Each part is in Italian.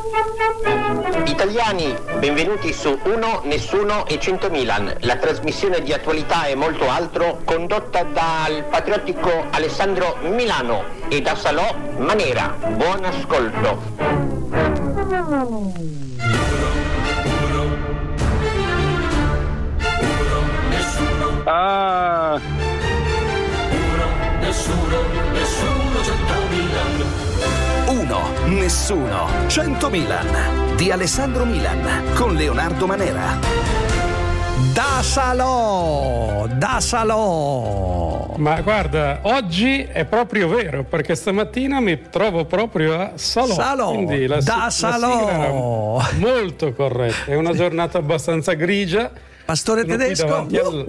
Italiani, benvenuti su Uno, Nessuno e 100 Milan, la trasmissione di attualità e molto altro condotta dal patriottico Alessandro Milano e da Salò Manera. Buon ascolto. Ah. Nessuno, 100 Milan. Uno, Nessuno, 100 Milan di Alessandro Milan con Leonardo Manera. Da Salò. Ma guarda, oggi è proprio vero, perché stamattina mi trovo proprio a Salò. Quindi la sigla era molto corretta. È una giornata abbastanza grigia. Pastore Tedesco.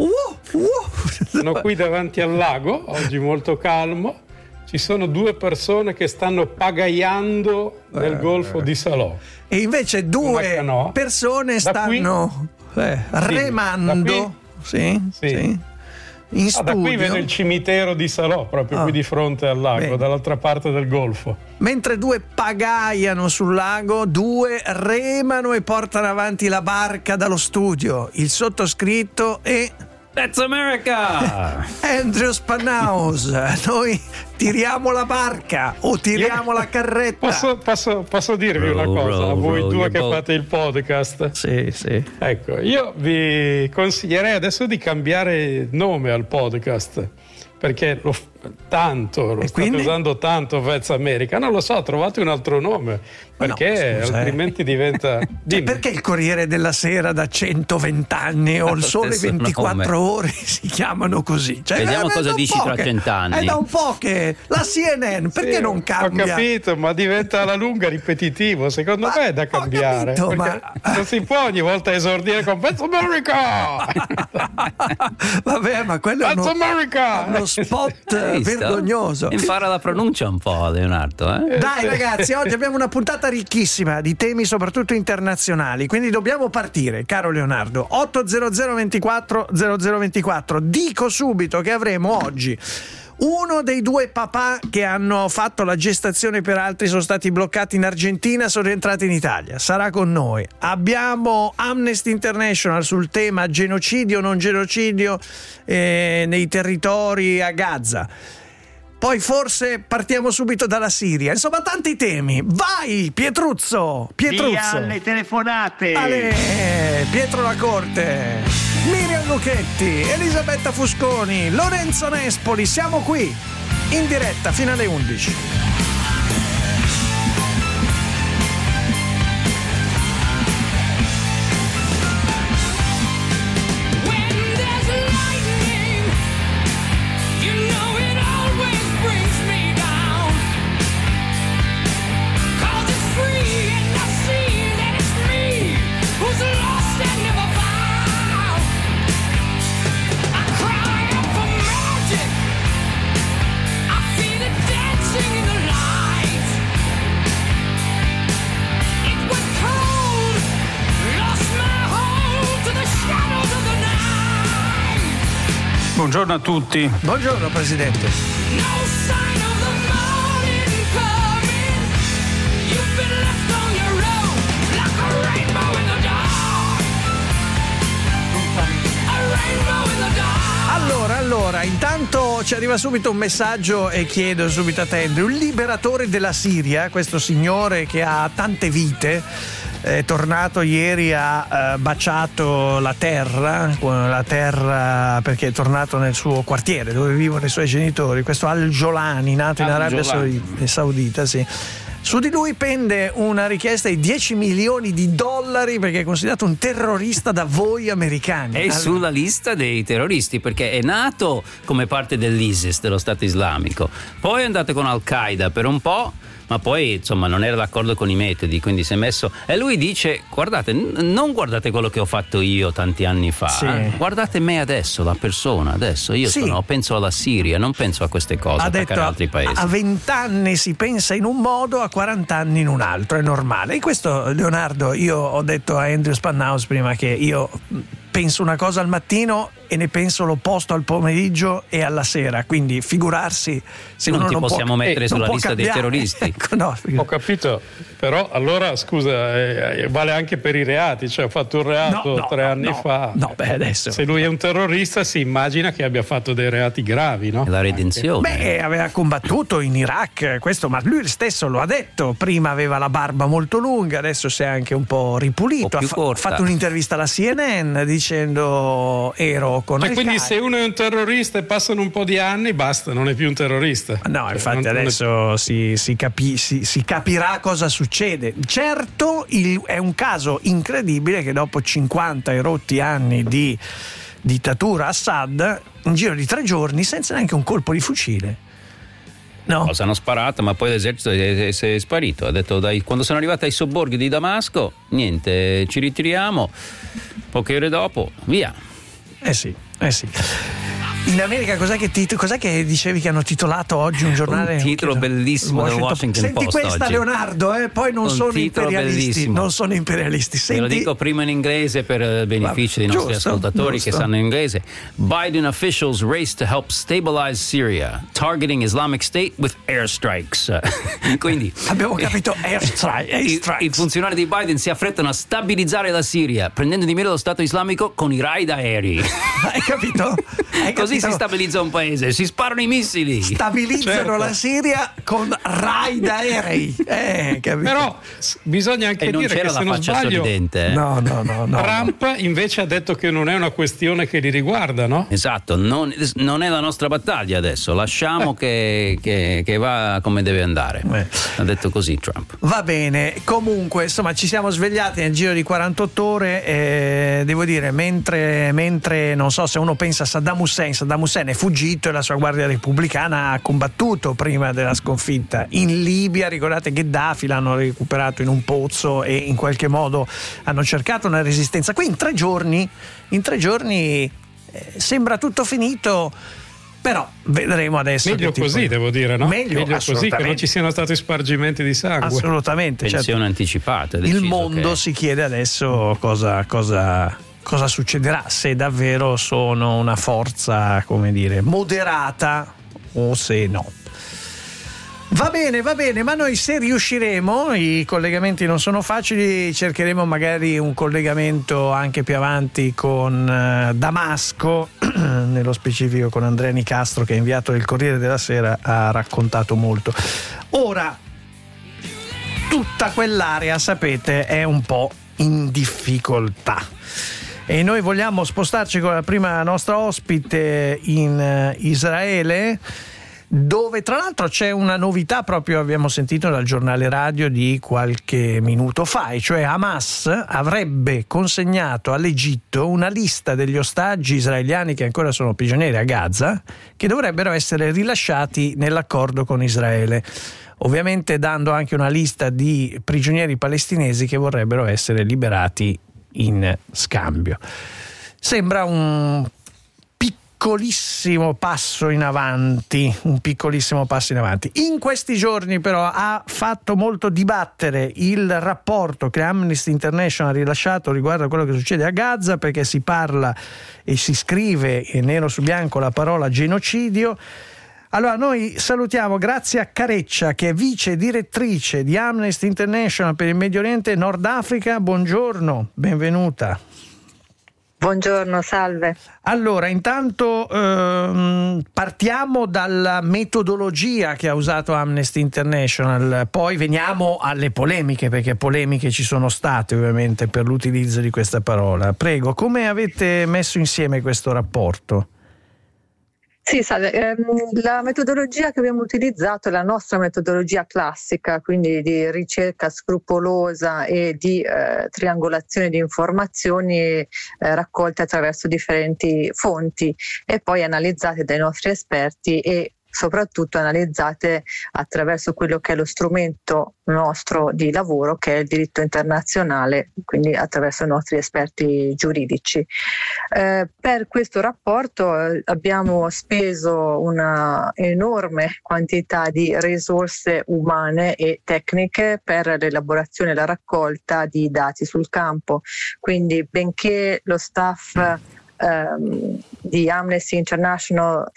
Sono qui davanti al lago, oggi molto calmo. Ci sono due persone che stanno pagaiando nel golfo di Salò. E invece due persone stanno remando. Sì. In studio. Da qui vedo il cimitero di Salò, proprio qui di fronte al lago, dall'altra parte del golfo. Mentre due pagaiano sul lago, due remano e portano avanti la barca dallo studio. Il sottoscritto e That's America! Andrew Spannaus. Noi tiriamo la barca o tiriamo la carretta. Posso dirvi una cosa a voi due che fate il podcast? Sì. Ecco, io vi consiglierei adesso di cambiare nome al podcast, perché lo state usando tanto That's America. Non lo so, trovate un altro nome, perché altrimenti diventa... perché il Corriere della Sera da 120 anni o il Sole 24 ore si chiamano così? Vediamo cosa dici tra 100 anni. È da un po' che la CNN, perché non cambia? Ho capito, ma diventa alla lunga ripetitivo. Secondo me è da cambiare. Non si può ogni volta esordire con That's America! Vabbè, ma quello è uno spot vergognoso. Impara la pronuncia un po', Leonardo. Dai ragazzi, oggi abbiamo una puntata ricchissima di temi soprattutto internazionali, quindi dobbiamo partire, caro Leonardo. 800 0024. Dico subito che avremo oggi uno dei due papà che hanno fatto la gestazione per altri, sono stati bloccati in Argentina, sono rientrati in Italia, sarà con noi. Abbiamo Amnesty International sul tema genocidio o non genocidio nei territori a Gaza. Poi forse partiamo subito dalla Siria. Insomma, tanti temi. Vai, Pietruzzo. Via alle telefonate. Pietro Lacorte, Miriam Lucchetti, Elisabetta Fusconi, Lorenzo Nespoli. Siamo qui in diretta fino alle 11. Buongiorno a tutti. Buongiorno Presidente. Allora, intanto ci arriva subito un messaggio e chiedo subito a te, Andrew, il liberatore della Siria, questo signore che ha tante vite, è tornato ieri, ha baciato la terra perché è tornato nel suo quartiere dove vivono i suoi genitori, questo Al-Jolani, nato in Arabia Saudita, sì. Su di lui pende una richiesta di $10 milioni perché è considerato un terrorista da voi americani. È sulla lista dei terroristi perché è nato come parte dell'ISIS, dello Stato Islamico, poi è andato con Al-Qaeda per un po', ma poi insomma non era d'accordo con i metodi, quindi si è messo, e lui dice: guardate, non guardate quello che ho fatto io tanti anni fa, guardate me adesso, la persona adesso, io penso alla Siria, non penso a queste cose, ha attaccare detto, altri paesi. A 20 anni si pensa in un modo, a 40 anni in un altro, è normale. E questo, Leonardo, io ho detto a Andrew Spannaus prima che io penso una cosa al mattino e ne penso l'opposto al pomeriggio e alla sera, quindi figurarsi se non uno ti non possiamo mettere sulla lista cambiare. dei terroristi. Ecco, no, ho capito, Però allora scusa, vale anche per i reati, cioè ha fatto un reato 3 anni fa. No, beh, adesso. Se lui è un terrorista si immagina che abbia fatto dei reati gravi, no? La redenzione. Beh, aveva combattuto in Iraq, questo, ma lui stesso lo ha detto. Prima aveva la barba molto lunga, adesso si è anche un po' ripulito. Ha fatto un'intervista alla CNN dicendo ero con Al-Qaeda. Quindi se uno è un terrorista e passano un po' di anni, basta, non è più un terrorista. No, infatti adesso si capirà cosa succede. Certo, è un caso incredibile che dopo 50 e rotti anni di dittatura Assad, in giro di 3 giorni, senza neanche un colpo di fucile. No. Cosa hanno sparato, ma poi l'esercito è sparito. Ha detto quando sono arrivati ai sobborghi di Damasco, niente, ci ritiriamo. Poche ore dopo, via. Eh sì. In America cos'è che dicevi che hanno titolato oggi un giornale? Un titolo bellissimo del Washington Post. Senti questa, oggi. Leonardo, poi non sono imperialisti. Non sono imperialisti. Ve lo dico prima in inglese per beneficio dei nostri ascoltatori che sanno inglese. Biden officials race to help stabilize Syria, targeting Islamic State with airstrikes. Quindi abbiamo capito airstrikes. I funzionari di Biden si affrettano a stabilizzare la Siria, prendendo di mira lo Stato islamico con i raid aerei. Hai capito? Così si stabilizza un paese, si sparano i missili. Stabilizzano la Siria con raid aerei. Però bisogna anche dire che se non sbaglio sorridente. No. Trump invece ha detto che non è una questione che li riguarda, no? Esatto, non è la nostra battaglia adesso, lasciamo che va come deve andare. Ha detto così Trump. Va bene, comunque insomma ci siamo svegliati nel giro di 48 ore, devo dire, mentre non so se uno pensa a Saddam Hussein è fuggito e la sua guardia repubblicana ha combattuto prima della sconfitta. In Libia, ricordate, Gheddafi l'hanno recuperato in un pozzo e in qualche modo hanno cercato una resistenza. Qui in 3 giorni sembra tutto finito, però vedremo adesso. Meglio così, devo dire, no? Meglio così, che non ci siano stati spargimenti di sangue. Assolutamente. Pensione anticipata. Il mondo si chiede adesso cosa succederà, se davvero sono una forza, come dire, moderata o se no. Va bene, ma noi se riusciremo, i collegamenti non sono facili, cercheremo magari un collegamento anche più avanti con Damasco, nello specifico con Andrea Nicastro, che è inviato del Corriere della Sera, ha raccontato molto. Ora, tutta quell'area, sapete, è un po' in difficoltà. E noi vogliamo spostarci con la prima nostra ospite in Israele, dove tra l'altro c'è una novità, proprio abbiamo sentito dal giornale radio di qualche minuto fa, e cioè Hamas avrebbe consegnato all'Egitto una lista degli ostaggi israeliani che ancora sono prigionieri a Gaza, che dovrebbero essere rilasciati nell'accordo con Israele, ovviamente dando anche una lista di prigionieri palestinesi che vorrebbero essere liberati in scambio. Sembra un piccolissimo passo in avanti. In questi giorni però ha fatto molto dibattere il rapporto che Amnesty International ha rilasciato riguardo a quello che succede a Gaza, perché si parla e si scrive nero su bianco la parola genocidio. Allora noi salutiamo Grazia Careccia, che è vice direttrice di Amnesty International per il Medio Oriente e Nord Africa. Buongiorno, benvenuta. Buongiorno, salve. Allora, intanto partiamo dalla metodologia che ha usato Amnesty International, poi veniamo alle polemiche, perché polemiche ci sono state ovviamente per l'utilizzo di questa parola. Prego, come avete messo insieme questo rapporto? Sì, salve. La metodologia che abbiamo utilizzato è la nostra metodologia classica, quindi di ricerca scrupolosa e di triangolazione di informazioni raccolte attraverso differenti fonti e poi analizzate dai nostri esperti e soprattutto analizzate attraverso quello che è lo strumento nostro di lavoro, che è il diritto internazionale, quindi attraverso i nostri esperti giuridici. Per questo rapporto abbiamo speso una enorme quantità di risorse umane e tecniche per l'elaborazione e la raccolta di dati sul campo, quindi benché lo staff di Amnesty International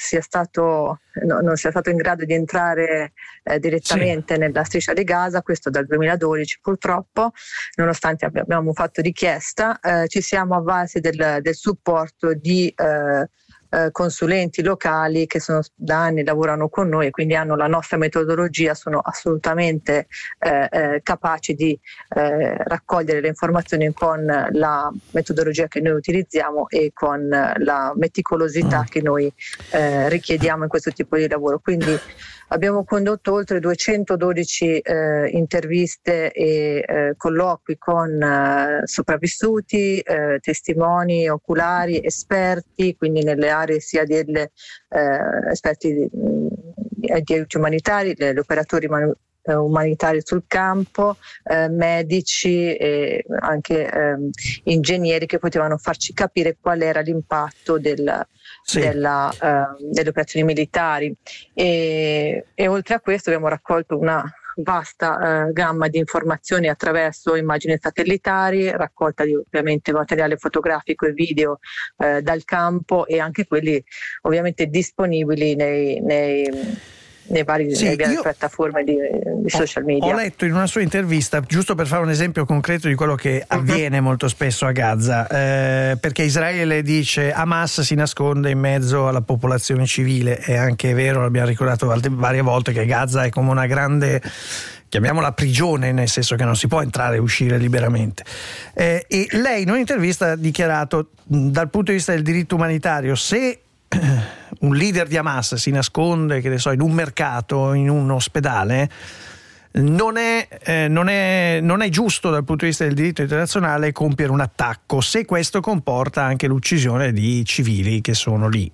non sia stato in grado di entrare direttamente nella striscia di Gaza, questo dal 2012 purtroppo, nonostante abbiamo fatto richiesta. Ci siamo avvalsi del supporto di consulenti locali che da anni lavorano con noi e quindi hanno la nostra metodologia, sono assolutamente capaci di raccogliere le informazioni con la metodologia che noi utilizziamo e con la meticolosità che noi richiediamo in questo tipo di lavoro. Quindi abbiamo condotto oltre 212 interviste e colloqui con sopravvissuti, testimoni oculari, esperti, quindi nelle aree sia degli esperti di aiuti umanitari, gli operatori umanitari sul campo, medici e anche ingegneri che potevano farci capire qual era l'impatto delle operazioni militari e oltre a questo abbiamo raccolto una vasta gamma di informazioni attraverso immagini satellitari, raccolta di ovviamente materiale fotografico e video dal campo e anche quelli ovviamente disponibili nei varie piattaforme di social media. Ho letto in una sua intervista, giusto per fare un esempio concreto di quello che avviene molto spesso a Gaza, perché Israele dice Hamas si nasconde in mezzo alla popolazione civile. È anche vero, l'abbiamo ricordato varie volte, che Gaza è come una grande, chiamiamola prigione, nel senso che non si può entrare e uscire liberamente. E lei in un'intervista ha dichiarato, dal punto di vista del diritto umanitario, se un leader di Hamas si nasconde, che ne so, in un mercato, in un ospedale, non è giusto dal punto di vista del diritto internazionale compiere un attacco, se questo comporta anche l'uccisione di civili che sono lì.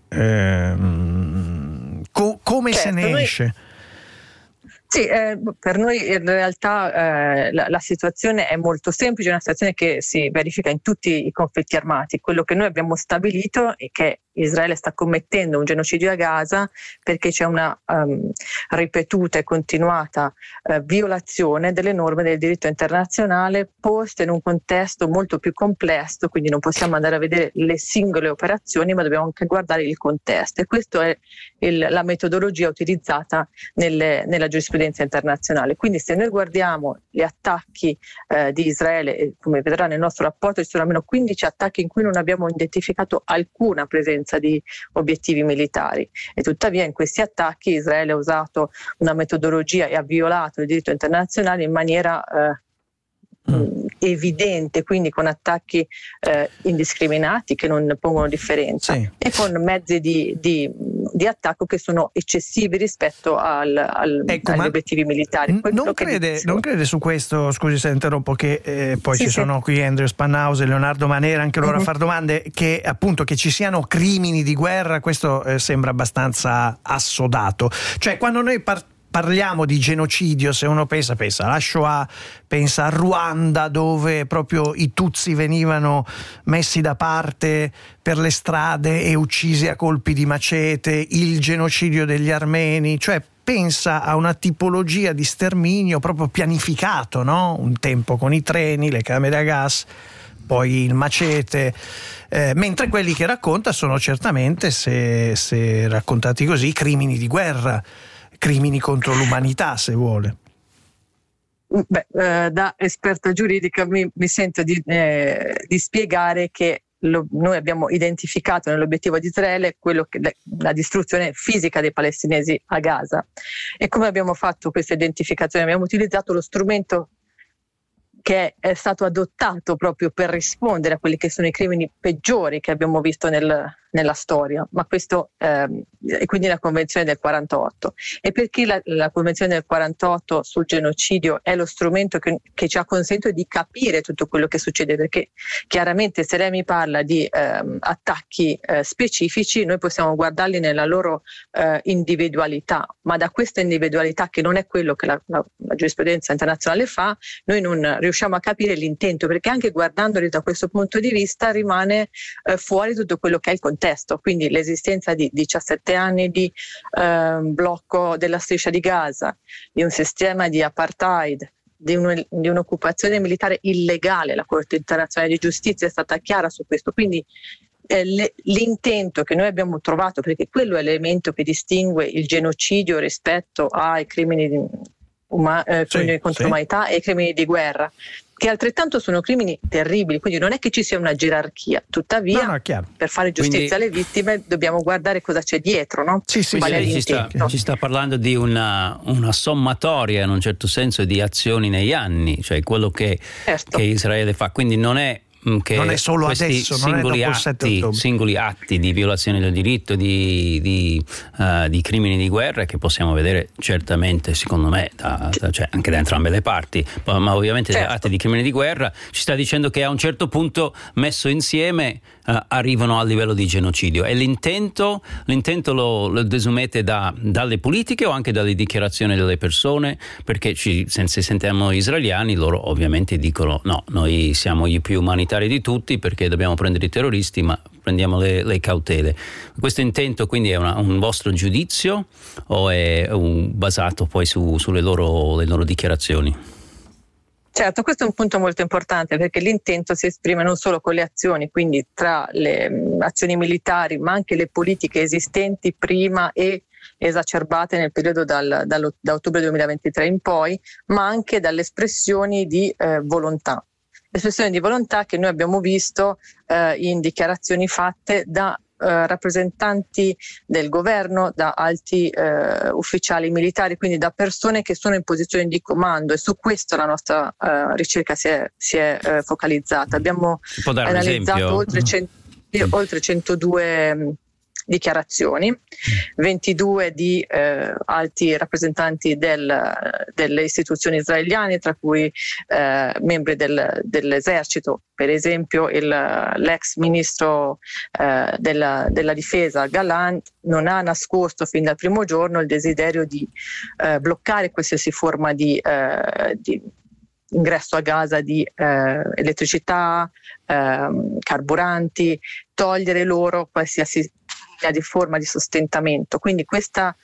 Come se ne esce? Sì, per noi in realtà la situazione è molto semplice, è una situazione che si verifica in tutti i conflitti armati. Quello che noi abbiamo stabilito è che Israele sta commettendo un genocidio a Gaza perché c'è una ripetuta e continuata violazione delle norme del diritto internazionale poste in un contesto molto più complesso, quindi non possiamo andare a vedere le singole operazioni, ma dobbiamo anche guardare il contesto, e questa è la metodologia utilizzata nella giurisprudenza internazionale. Quindi se noi guardiamo gli attacchi di Israele, come vedrà nel nostro rapporto ci sono almeno 15 attacchi in cui non abbiamo identificato alcuna presenza di obiettivi militari, e tuttavia in questi attacchi Israele ha usato una metodologia e ha violato il diritto internazionale in maniera evidente, quindi con attacchi indiscriminati che non pongono differenza, e con mezzi di attacco che sono eccessivi rispetto agli obiettivi militari. Non crede su questo, scusi se interrompo, che poi ci sono qui Andrew Spanhaus e Leonardo Manera anche loro a far domande, che appunto che ci siano crimini di guerra, questo sembra abbastanza assodato. Cioè, quando noi parliamo di genocidio, se uno pensa alla Shoah, pensa a Ruanda, dove proprio i Tutsi venivano messi da parte per le strade e uccisi a colpi di macete, il genocidio degli armeni, cioè pensa a una tipologia di sterminio proprio pianificato, no? Un tempo con i treni, le camere a gas, poi il macete, mentre quelli che racconta sono certamente, se raccontati così, crimini di guerra, crimini contro l'umanità, se vuole. Da esperta giuridica mi sento di spiegare che noi abbiamo identificato nell'obiettivo di Israele la distruzione fisica dei palestinesi a Gaza. E come abbiamo fatto questa identificazione? Abbiamo utilizzato lo strumento che è stato adottato proprio per rispondere a quelli che sono i crimini peggiori che abbiamo visto nella storia, ma questo e quindi la Convenzione del 48. E perché la Convenzione del 48 sul genocidio è lo strumento che ci ha consentito di capire tutto quello che succede, perché chiaramente se lei mi parla di attacchi specifici, noi possiamo guardarli nella loro individualità, ma da questa individualità, che non è quello che la giurisprudenza internazionale fa, noi non riusciamo a capire l'intento, perché anche guardandoli da questo punto di vista rimane fuori tutto quello che è il contesto. Quindi l'esistenza di 17 anni di blocco della striscia di Gaza, di un sistema di apartheid, di un'occupazione militare illegale. La Corte internazionale di giustizia è stata chiara su questo. Quindi l'intento che noi abbiamo trovato, perché quello è l'elemento che distingue il genocidio rispetto ai crimini contro l'umanità e i crimini di guerra, che altrettanto sono crimini terribili, quindi non è che ci sia una gerarchia, tuttavia per fare giustizia alle vittime dobbiamo guardare cosa c'è dietro, no? Ci sta parlando di una sommatoria in un certo senso di azioni negli anni, cioè quello che Israele fa, quindi non è solo adesso, singoli atti di violazione del diritto, di crimini di guerra che possiamo vedere certamente, secondo me, cioè anche da entrambe le parti, ma ovviamente atti di crimini di guerra. Ci sta dicendo che a un certo punto, messo insieme, arrivano al livello di genocidio, e l'intento lo desumete dalle politiche o anche dalle dichiarazioni delle persone, perché se sentiamo israeliani, loro ovviamente dicono no, noi siamo i più umanitari di tutti perché dobbiamo prendere i terroristi, ma prendiamo le cautele. Questo intento quindi è un vostro giudizio o è basato poi sulle loro dichiarazioni? Certo, questo è un punto molto importante, perché l'intento si esprime non solo con le azioni, quindi tra le azioni militari, ma anche le politiche esistenti prima e esacerbate nel periodo da ottobre 2023 in poi, ma anche dalle espressioni di volontà. Espressioni di volontà che noi abbiamo visto in dichiarazioni fatte da rappresentanti del governo, da alti ufficiali militari, quindi da persone che sono in posizione di comando, e su questo la nostra ricerca si è focalizzata. Abbiamo analizzato oltre 102 dichiarazioni, 22 di alti rappresentanti delle istituzioni israeliane, tra cui membri dell'esercito. Per esempio l'ex ministro della difesa Gallant non ha nascosto fin dal primo giorno il desiderio di bloccare qualsiasi forma di ingresso a Gaza di elettricità, carburanti, togliere loro qualsiasi di forma di sostentamento. Quindi questa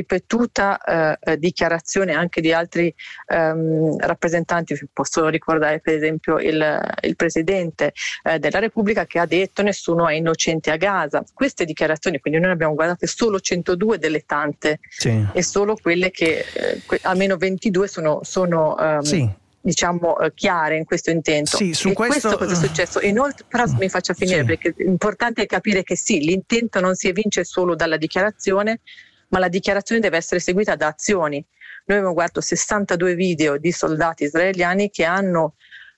ripetuta dichiarazione anche di altri rappresentanti, posso ricordare per esempio il Presidente della Repubblica, che ha detto nessuno è innocente a Gaza. Queste dichiarazioni, quindi noi abbiamo guardato solo 102 delle tante, e solo quelle che almeno 22 sono diciamo chiare in questo intento. Questo cosa è successo. Inoltre, però mi faccia finire, perché è importante capire che l'intento non si evince solo dalla dichiarazione, ma la dichiarazione deve essere seguita da azioni. Noi abbiamo guardato 62 video di soldati israeliani che hanno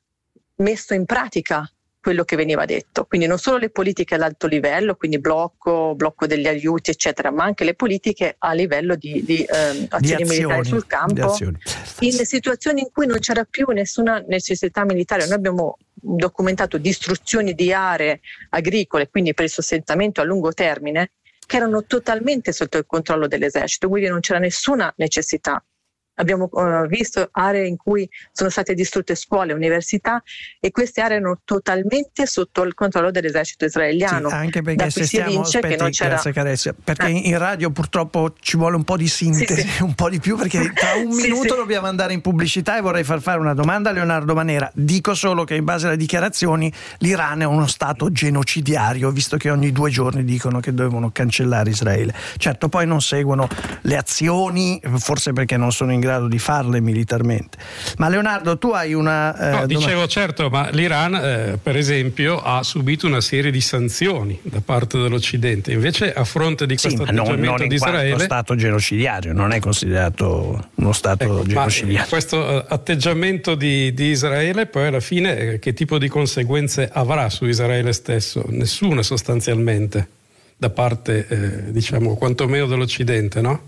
messo in pratica quello che veniva detto, quindi non solo le politiche ad alto livello, quindi blocco degli aiuti eccetera, ma anche le politiche a livello di azioni militari sul campo, in situazioni in cui non c'era più nessuna necessità militare. Noi abbiamo documentato distruzioni di aree agricole, quindi per il sostentamento a lungo termine, che erano totalmente sotto il controllo dell'esercito, quindi non c'era nessuna necessità. Abbiamo visto aree in cui sono state distrutte scuole, università, e queste aree erano totalmente sotto il controllo dell'esercito israeliano. Anche perché se stiamo, che non c'era... grazie Carezia, perché in radio purtroppo ci vuole un po' di sintesi, un po' di più, perché tra un minuto dobbiamo andare in pubblicità e vorrei fare una domanda a Leonardo Manera. Dico solo che in base alle dichiarazioni l'Iran è uno stato genocidiario, visto che ogni 2 giorni dicono che devono cancellare Israele. Certo, poi non seguono le azioni, forse perché non sono in grado di farle militarmente. Ma Leonardo, tu hai una dicevo certo, ma l'Iran per esempio ha subito una serie di sanzioni da parte dell'Occidente, invece a fronte di questo atteggiamento di Israele, uno stato genocidario, non è considerato uno stato genocidario. Questo atteggiamento di Israele poi alla fine che tipo di conseguenze avrà su Israele stesso? Nessuna, sostanzialmente, da parte diciamo quantomeno dell'Occidente, no?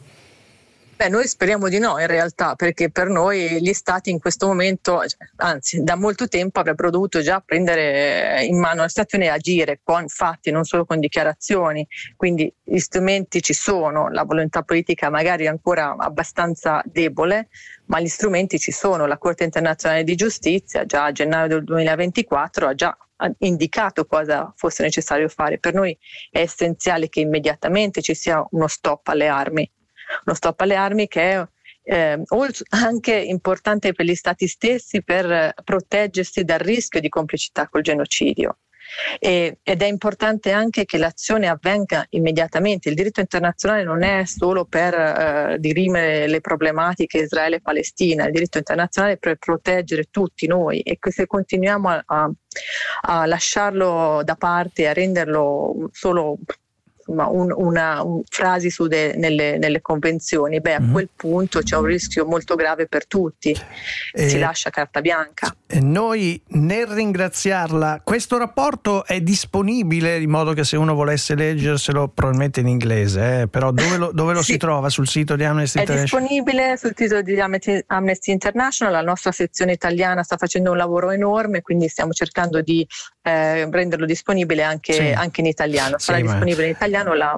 Noi speriamo di no in realtà, perché per noi gli stati in questo momento, anzi da molto tempo, avrebbero dovuto già prendere in mano la situazione e agire con fatti, non solo con dichiarazioni. Quindi gli strumenti ci sono, la volontà politica magari è ancora abbastanza debole, ma gli strumenti ci sono. La Corte internazionale di giustizia già a gennaio del 2024 ha già indicato cosa fosse necessario fare. Per noi è essenziale che immediatamente ci sia uno stop alle armi. Uno stop alle armi che è anche importante per gli stati stessi per proteggersi dal rischio di complicità col genocidio. ed è importante anche che l'azione avvenga immediatamente. Il diritto internazionale non è solo per dirimere le problematiche Israele-Palestina, il diritto internazionale è per proteggere tutti noi, e che se continuiamo a lasciarlo da parte, a renderlo solo una frasi nelle convenzioni, a quel punto c'è un rischio molto grave per tutti, si lascia carta bianca. Noi, nel ringraziarla, questo rapporto è disponibile in modo che se uno volesse leggerselo, probabilmente in inglese, però dove lo si trova? Sul sito di Amnesty International? È disponibile sul sito di Amnesty International. La nostra sezione italiana sta facendo un lavoro enorme, quindi stiamo cercando di renderlo disponibile anche in italiano. Sarà disponibile in italiano la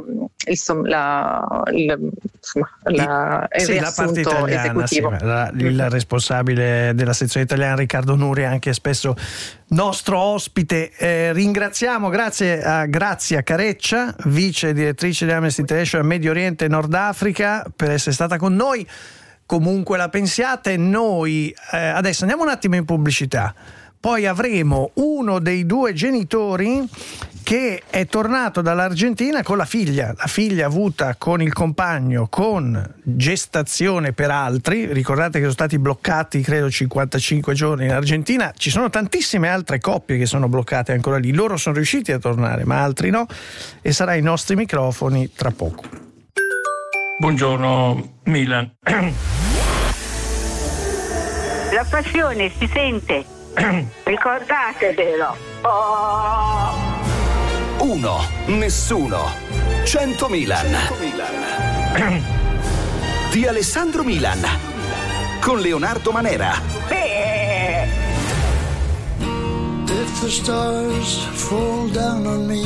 parte italiana, esecutivo. Il responsabile della sezione italiana, Riccardo Nuri, anche spesso nostro ospite. Ringraziamo, grazie a Grazia Careccia, vice direttrice di Amnesty International Medio Oriente e Nord Africa, per essere stata con noi. Comunque la pensiate. Noi adesso andiamo un attimo in pubblicità, poi avremo uno dei due genitori che è tornato dall'Argentina con la figlia avuta con il compagno con gestazione per altri. Ricordate che sono stati bloccati credo 55 giorni in Argentina, ci sono tantissime altre coppie che sono bloccate ancora lì, loro sono riusciti a tornare ma altri no, e sarà ai nostri microfoni tra poco. Buongiorno Milan. La passione si sente. Ricordatevelo. 1, nessuno, 100 Milan. Di Alessandro Milan con Leonardo Manera. If the stars fall down on me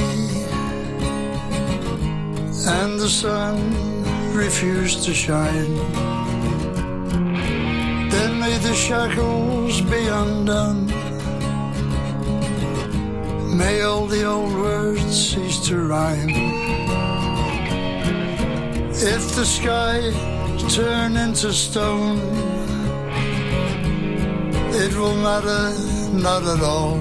and the sun refuse to shine, then may the shackles be undone. May all the old words cease to rhyme. If the sky turn into stone, it will matter not at all.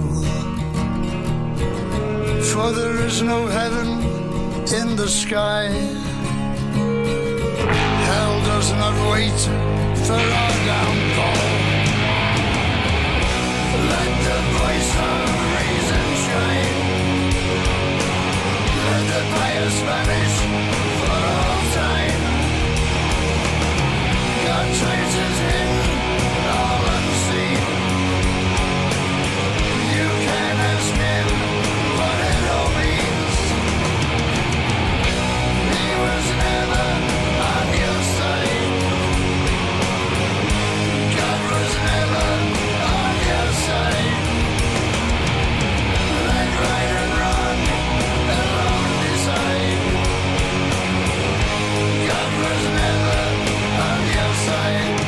For there is no heaven in the sky. Hell does not wait for our downfall. Let the voice of reason shine. Let the bias vanish for all time. God traces hidden, all unseen. You can ask him what it all means. He was never on your side. God was never on your side. Let right and wrong alone decide. God was never on your side.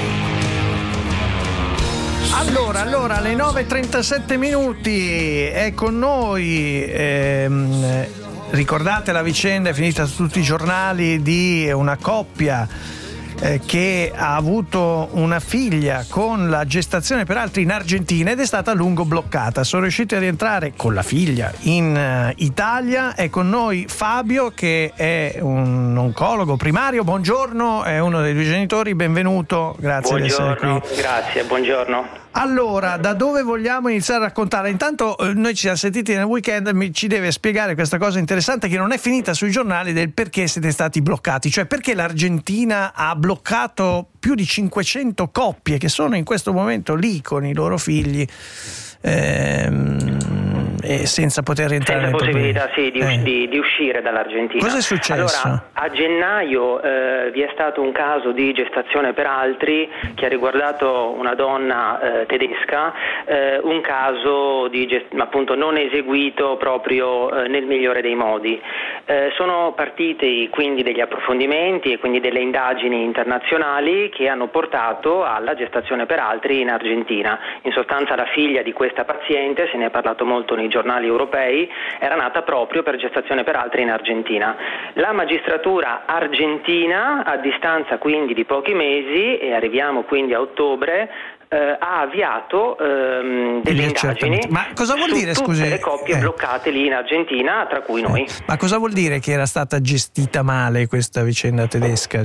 Allora, alle 9:37 minuti è con noi, ricordate la vicenda, è finita su tutti i giornali, di una coppia che ha avuto una figlia con la gestazione per altri in Argentina ed è stata a lungo bloccata. Sono riusciti a rientrare con la figlia in Italia. È con noi Fabio, che è un oncologo primario. Buongiorno, è uno dei due genitori, benvenuto, grazie di essere qui. Grazie, buongiorno. Allora, da dove vogliamo iniziare a raccontare? Intanto noi ci siamo sentiti nel weekend, ci deve spiegare questa cosa interessante che non è finita sui giornali, del perché siete stati bloccati, cioè perché l'Argentina ha bloccato più di 500 coppie che sono in questo momento lì con i loro figli e senza poter rientrare senza possibilità di uscire dall'Argentina. Cosa è successo? Allora, a gennaio vi è stato un caso di gestazione per altri che ha riguardato una donna tedesca, un caso di appunto non eseguito proprio nel migliore dei modi. Sono partiti quindi degli approfondimenti e quindi delle indagini internazionali che hanno portato alla gestazione per altri in Argentina. In sostanza la figlia di questa paziente, se ne è parlato molto nei giornali europei, era nata proprio per gestazione per altri in Argentina. La magistratura argentina, a distanza quindi di pochi mesi, e arriviamo quindi a ottobre, ha avviato delle indagini. Ma cosa vuol dire, scusi? Tutte le coppie bloccate lì in Argentina, tra cui noi. Ma cosa vuol dire che era stata gestita male questa vicenda tedesca?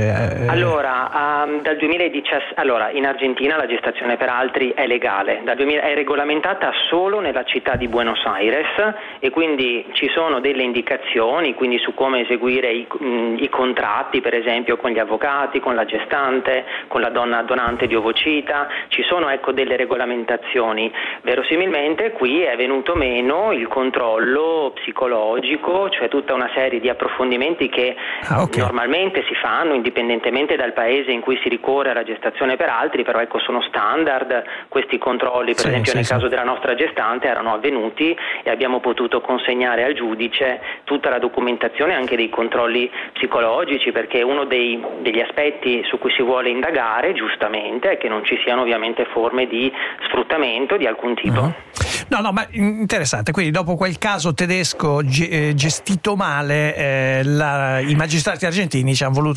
Allora, dal 2017, in Argentina la gestazione per altri è legale, è regolamentata solo nella città di Buenos Aires, e quindi ci sono delle indicazioni quindi su come eseguire i contratti, per esempio con gli avvocati, con la gestante, con la donna donante di ovocita. Ci sono delle regolamentazioni. Verosimilmente qui è venuto meno il controllo psicologico, cioè tutta una serie di approfondimenti che normalmente si fanno indipendentemente dal paese in cui si ricorre alla gestazione per altri, però sono standard questi controlli. Per esempio nel caso della nostra gestante erano avvenuti e abbiamo potuto consegnare al giudice tutta la documentazione anche dei controlli psicologici, perché uno degli aspetti su cui si vuole indagare giustamente è che non ci siano ovviamente forme di sfruttamento di alcun tipo. No, ma interessante. Quindi dopo quel caso tedesco gestito male, i magistrati argentini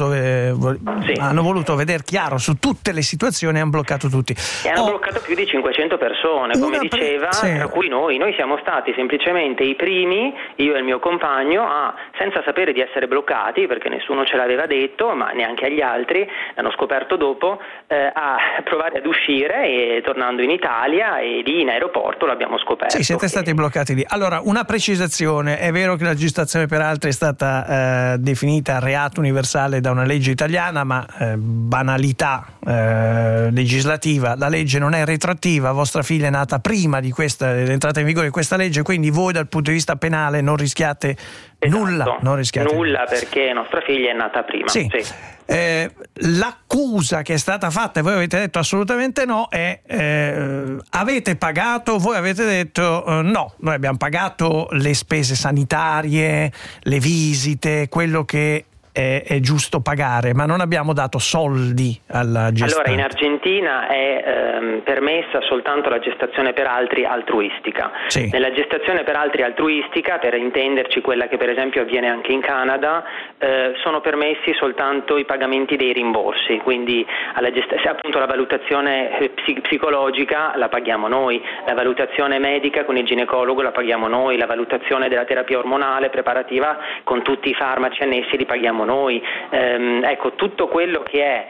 hanno voluto vedere chiaro su tutte le situazioni e hanno bloccato tutti. E hanno bloccato più di 500 persone, come diceva, tra cui noi siamo stati semplicemente i primi, io e il mio compagno, senza sapere di essere bloccati, perché nessuno ce l'aveva detto, ma neanche agli altri, l'hanno scoperto dopo, a provare ad uscire, e tornando in Italia, e lì in aeroporto l'abbiamo scoperto. Sì, siete stati bloccati lì. Allora, una precisazione: è vero che la gestazione per altri è stata definita reato universale da una legge italiana, ma banalità legislativa, la legge non è retroattiva. Vostra figlia è nata prima dell'entrata in vigore di questa legge, quindi voi dal punto di vista penale non rischiate nulla. Non rischiate nulla, perché nostra figlia è nata prima. Sì. L'accusa che è stata fatta, e voi avete detto assolutamente no, è avete pagato, voi avete detto no, noi abbiamo pagato le spese sanitarie, le visite, quello che è giusto pagare, ma non abbiamo dato soldi alla gestante. Allora, in Argentina è permessa soltanto la gestazione per altri altruistica. Sì. Nella gestazione per altri altruistica, per intenderci quella che per esempio avviene anche in Canada, sono permessi soltanto i pagamenti dei rimborsi, quindi appunto la valutazione psicologica la paghiamo noi, la valutazione medica con il ginecologo la paghiamo noi, la valutazione della terapia ormonale preparativa con tutti i farmaci annessi li paghiamo noi. Tutto quello che è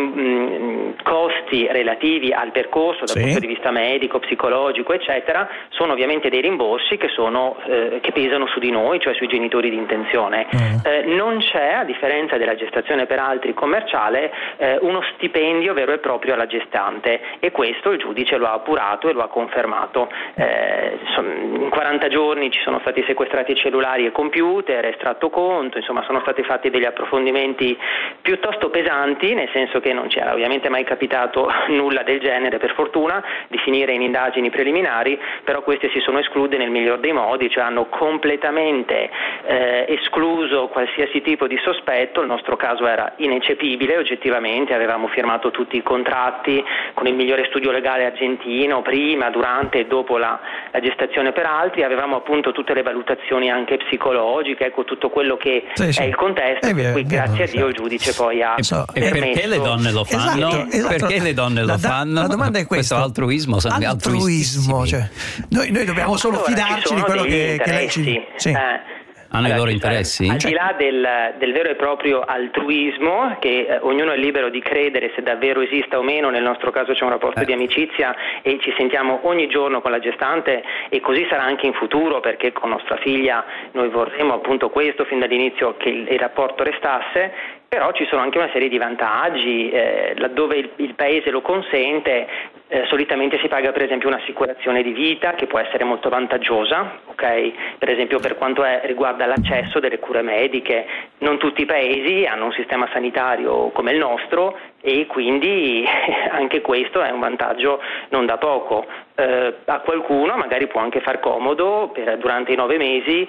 costi relativi al percorso dal punto di vista medico, psicologico, eccetera, sono ovviamente dei rimborsi che pesano su di noi, cioè sui genitori di intenzione. Non c'è, a differenza della gestazione per altri commerciale, uno stipendio vero e proprio alla gestante, e questo il giudice lo ha appurato e lo ha confermato. In 40 giorni ci sono stati sequestrati cellulari e computer, estratto conto, insomma sono stati fatti degli approfondimenti piuttosto pesanti, nel senso che non ci era ovviamente mai capitato nulla del genere, per fortuna, di finire in indagini preliminari, però queste si sono escluse nel miglior dei modi, cioè hanno completamente escluso qualsiasi tipo di sospetto. Il nostro caso era ineccepibile oggettivamente, avevamo firmato tutti i contratti con il migliore studio legale argentino prima, durante e dopo la gestazione per altri, avevamo appunto tutte le valutazioni anche psicologiche, tutto quello che è il contesto. Qui grazie a Dio il giudice poi ha permesso. Perché le donne lo fanno? Esatto. Perché le donne lo fanno? La domanda è questa: questo altruismo, cioè, noi dobbiamo solo fidarci di quello che lei ci... Hanno i loro interessi? Al di là del vero e proprio altruismo, che ognuno è libero di credere se davvero esista o meno, nel nostro caso c'è un rapporto di amicizia e ci sentiamo ogni giorno con la gestante, e così sarà anche in futuro, perché con nostra figlia noi vorremmo appunto questo fin dall'inizio, che il rapporto restasse. Però ci sono anche una serie di vantaggi, laddove il paese lo consente. Solitamente si paga per esempio un'assicurazione di vita che può essere molto vantaggiosa, per esempio per quanto riguarda l'accesso delle cure mediche. Non tutti i paesi hanno un sistema sanitario come il nostro, e quindi anche questo è un vantaggio non da poco. A qualcuno magari può anche far comodo durante i 9 mesi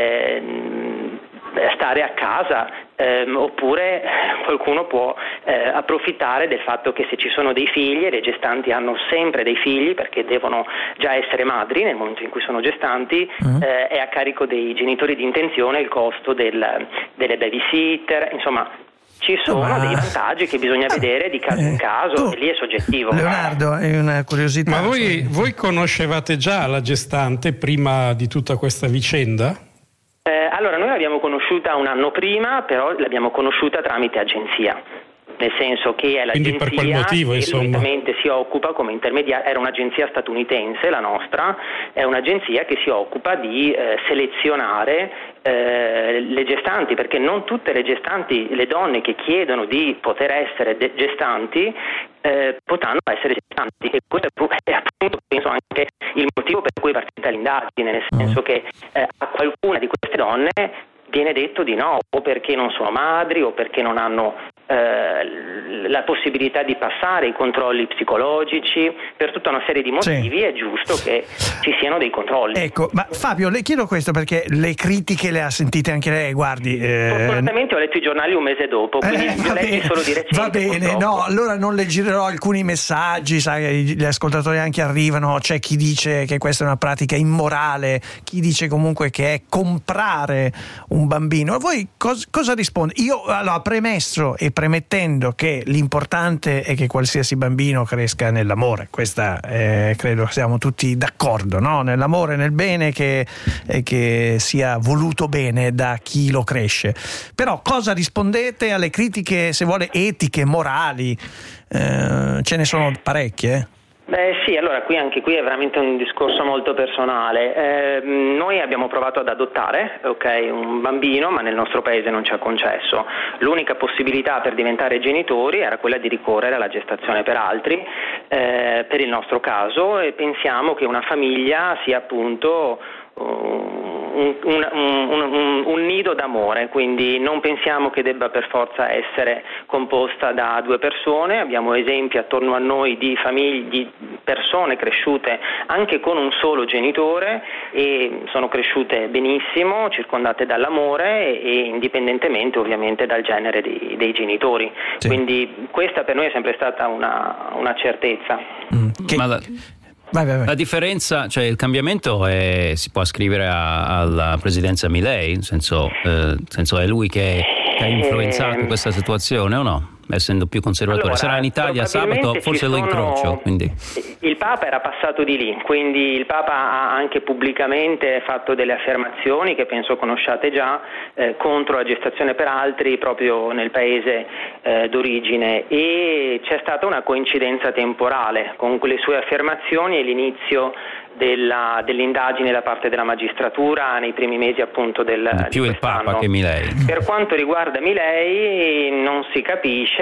stare a casa, oppure qualcuno può approfittare del fatto che se ci sono dei figli, e le gestanti hanno sempre dei figli perché devono già essere madri nel momento in cui sono gestanti, è a carico dei genitori di intenzione il costo delle babysitter, insomma ci sono dei vantaggi che bisogna vedere di caso in caso, e lì è soggettivo. Leonardo, è una curiosità. Ma voi conoscevate già la gestante prima di tutta questa vicenda? Allora, noi l'abbiamo conosciuta un anno prima, però l'abbiamo conosciuta tramite agenzia. Nel senso che è l'agenzia per quel motivo, che insomma, solitamente si occupa come intermediaria, era un'agenzia statunitense, la nostra, è un'agenzia che si occupa di selezionare le gestanti, perché non tutte le gestanti, le donne che chiedono di poter essere gestanti, potranno essere gestanti, e questo è appunto, penso, anche il motivo per cui è partita l'indagine, nel senso che a qualcuna di queste donne viene detto di no, o perché non sono madri, o perché non hanno la possibilità di passare i controlli psicologici. Per tutta una serie di motivi è giusto che ci siano dei controlli. Ecco, ma Fabio, le chiedo questo perché le critiche le ha sentite anche lei, guardi. Fortunatamente ho letto i giornali un mese dopo, quindi li ho letti solo di recente. Va bene, purtroppo. no, allora non le girerò alcuni messaggi, sai, gli ascoltatori anche arrivano, c'è chi dice che questa è una pratica immorale, chi dice comunque che è comprare un bambino. Voi cosa risponde? Io, allora, premesso e premettendo che l'importante è che qualsiasi bambino cresca nell'amore, questa credo siamo tutti d'accordo, no? Nell'amore, nel bene, che sia voluto bene da chi lo cresce. Però cosa rispondete alle critiche, se vuole, etiche, morali? Ce ne sono parecchie, Beh sì, allora anche qui è veramente un discorso molto personale. Noi abbiamo provato ad adottare un bambino, ma nel nostro paese non ci è concesso. L'unica possibilità per diventare genitori era quella di ricorrere alla gestazione per altri, per il nostro caso, e pensiamo che una famiglia sia appunto un nido d'amore, quindi non pensiamo che debba per forza essere composta da due persone. Abbiamo esempi attorno a noi di famiglie, di persone cresciute anche con un solo genitore, e sono cresciute benissimo, circondate dall'amore e indipendentemente ovviamente dal genere dei genitori. Sì. Quindi questa per noi è sempre stata una certezza. Vai. La differenza, cioè il cambiamento si può ascrivere alla presidenza Milei, nel senso è lui che ha influenzato questa situazione, o no? Essendo più conservatore. Allora, sarà in Italia sabato, forse lo incrocio. Quindi. Il Papa era passato di lì, quindi il Papa ha anche pubblicamente fatto delle affermazioni che penso conosciate già, contro la gestazione per altri proprio nel paese d'origine, e c'è stata una coincidenza temporale con quelle sue affermazioni e l'inizio dell'indagine da parte della magistratura nei primi mesi appunto più il Papa che Milei. Per quanto riguarda Milei non si capisce,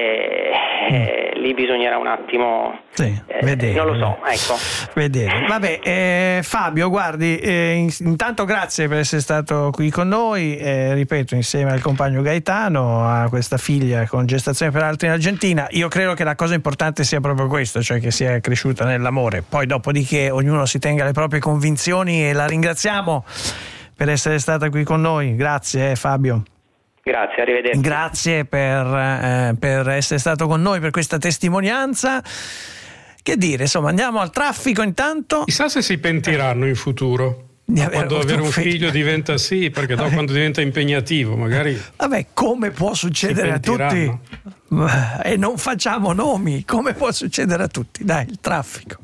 lì bisognerà un attimo vedere, non lo so, ecco. Vedere. Vabbè, Fabio, guardi, intanto grazie per essere stato qui con noi, ripeto, insieme al compagno Gaetano, a questa figlia con gestazione per altri in Argentina. Io credo che la cosa importante sia proprio questo, cioè che sia cresciuta nell'amore. Poi dopodiché ognuno si tenga le proprie convinzioni, e la ringraziamo per essere stata qui con noi. Grazie Fabio. Grazie, arrivederci. Grazie per essere stato con noi, per questa testimonianza. Che dire, insomma, andiamo al traffico intanto. Chissà se si pentiranno in futuro. Quando avere un figlio diventa perché dopo quando diventa impegnativo magari. Vabbè, come può succedere a tutti? E non facciamo nomi, come può succedere a tutti? Dai, il traffico.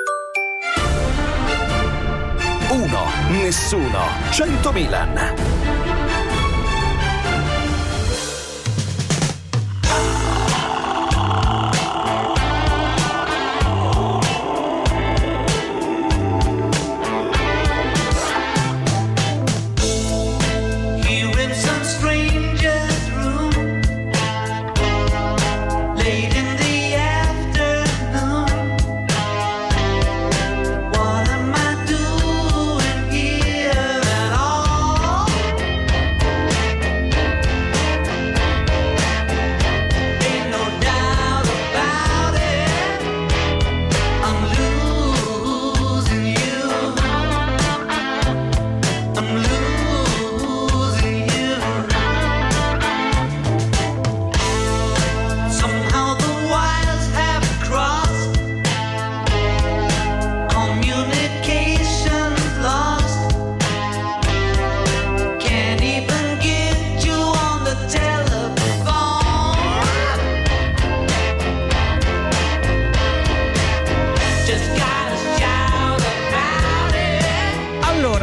1, nessuno, 100 Milan.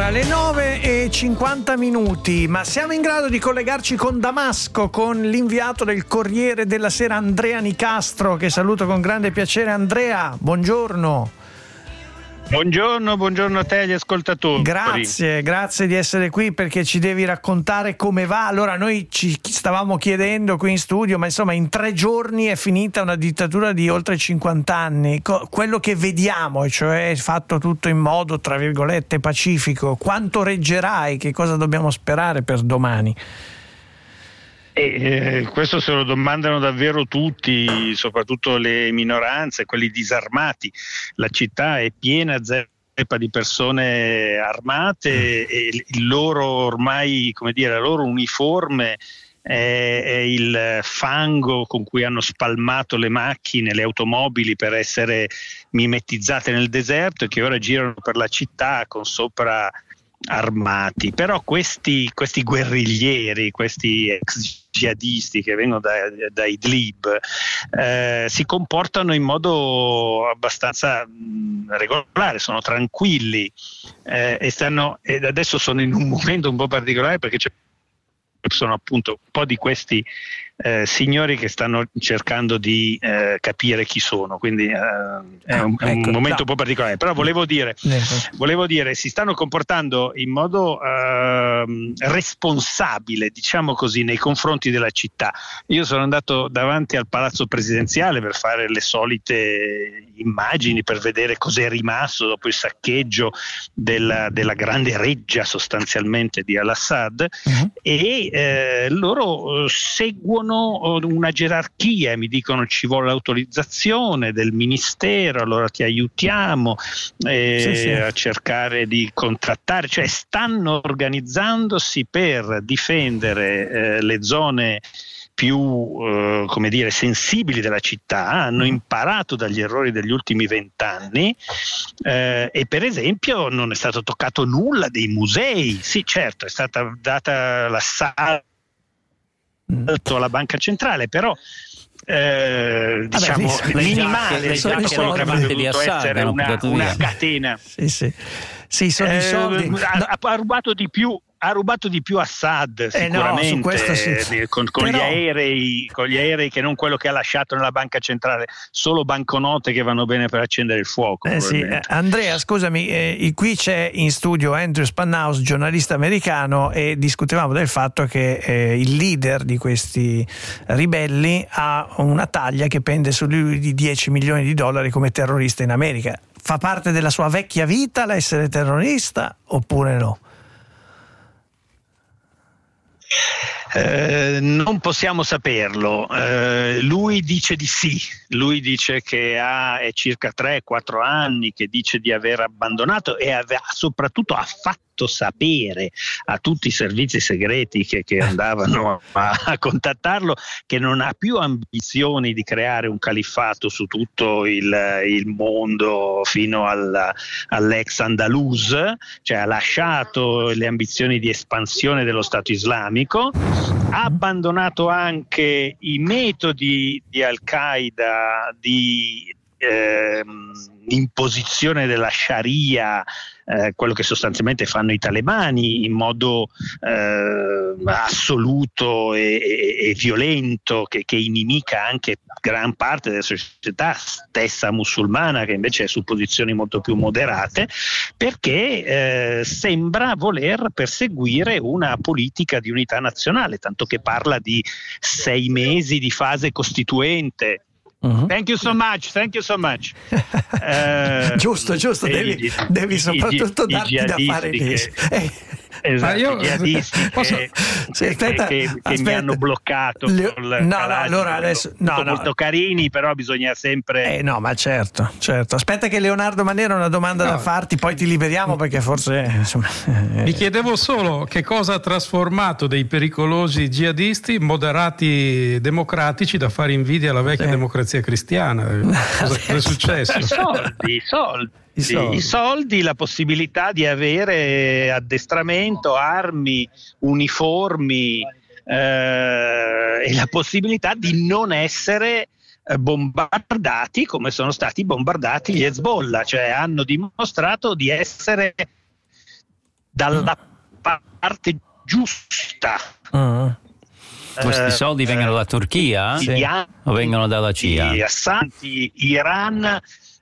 Allora, le 9:50, ma siamo in grado di collegarci con Damasco, con l'inviato del Corriere della Sera Andrea Nicastro, che saluto con grande piacere. Andrea, buongiorno. Buongiorno a te e agli ascoltatori. Grazie di essere qui, perché ci devi raccontare come va. Allora, noi ci stavamo chiedendo qui in studio, ma insomma in 3 giorni è finita una dittatura di oltre 50 anni. Quello che vediamo, cioè fatto tutto in modo tra virgolette pacifico, quanto reggerà e che cosa dobbiamo sperare per domani? Questo se lo domandano davvero tutti, soprattutto le minoranze, quelli disarmati. La città è piena zeppa di persone armate e il loro ormai, come dire, la loro uniforme è il fango con cui hanno spalmato le macchine, le automobili per essere mimetizzate nel deserto, e che ora girano per la città con sopra armati. Però questi guerriglieri, questi ex jihadisti che vengono da Idlib si comportano in modo abbastanza regolare, sono tranquilli ed adesso sono in un momento un po' particolare, perché sono appunto un po' di questi signori che stanno cercando di capire chi sono, quindi è un momento un po' particolare. Però volevo dire, si stanno comportando in modo responsabile, diciamo così, nei confronti della città. Io sono andato davanti al palazzo presidenziale per fare le solite immagini, per vedere cos'è rimasto dopo il saccheggio della grande reggia sostanzialmente di al-Assad, e loro seguono una gerarchia, mi dicono ci vuole l'autorizzazione del ministero, allora ti aiutiamo a cercare di contrattare, cioè stanno organizzandosi per difendere le zone più come dire sensibili della città. Hanno imparato dagli errori degli ultimi 20 anni e per esempio non è stato toccato nulla dei musei. Sì, certo, è stata data l'assalto alla banca centrale, però diciamo minimale, quello che avrebbe dovuto essere una catena. Sì, sono i soldi. Ha rubato di più. Ha rubato di più Assad sicuramente, su questo sì. con gli aerei che non quello che ha lasciato nella banca centrale, solo banconote che vanno bene per accendere il fuoco. Sì. Andrea, scusami, qui c'è in studio Andrew Spanhaus, giornalista americano, e discutevamo del fatto che il leader di questi ribelli ha una taglia che pende su lui di $10 milioni come terrorista in America. Fa parte della sua vecchia vita l'essere terrorista oppure no? Non possiamo saperlo. Lui dice di sì, lui dice che è circa 3-4 anni che dice di aver abbandonato, e soprattutto ha fatto sapere a tutti i servizi segreti che andavano a contattarlo che non ha più ambizioni di creare un califfato su tutto il mondo fino all'ex Andalus, cioè ha lasciato le ambizioni di espansione dello Stato islamico, ha abbandonato anche i metodi di Al-Qaeda di imposizione della Sharia, quello che sostanzialmente fanno i talebani in modo assoluto e violento, che inimica anche gran parte della società stessa musulmana, che invece è su posizioni molto più moderate, perché sembra voler perseguire una politica di unità nazionale, tanto che parla di 6 mesi di fase costituente. Thank you so much. Giusto, devi soprattutto darti da fare questo. Esatto, che mi hanno bloccato allora adesso molto carini, però bisogna sempre no, ma certo. Aspetta che Leonardo Manero ha una domanda da farti, poi ti liberiamo, perché forse mi chiedevo solo che cosa ha trasformato dei pericolosi jihadisti in moderati democratici da fare invidia alla vecchia democrazia cristiana. Cosa è successo? I soldi, la possibilità di avere addestramento, armi, uniformi e la possibilità di non essere bombardati come sono stati bombardati gli Hezbollah, cioè hanno dimostrato di essere dalla parte giusta. Questi soldi vengono da Turchia? O vengono dalla CIA? Assanti, Iran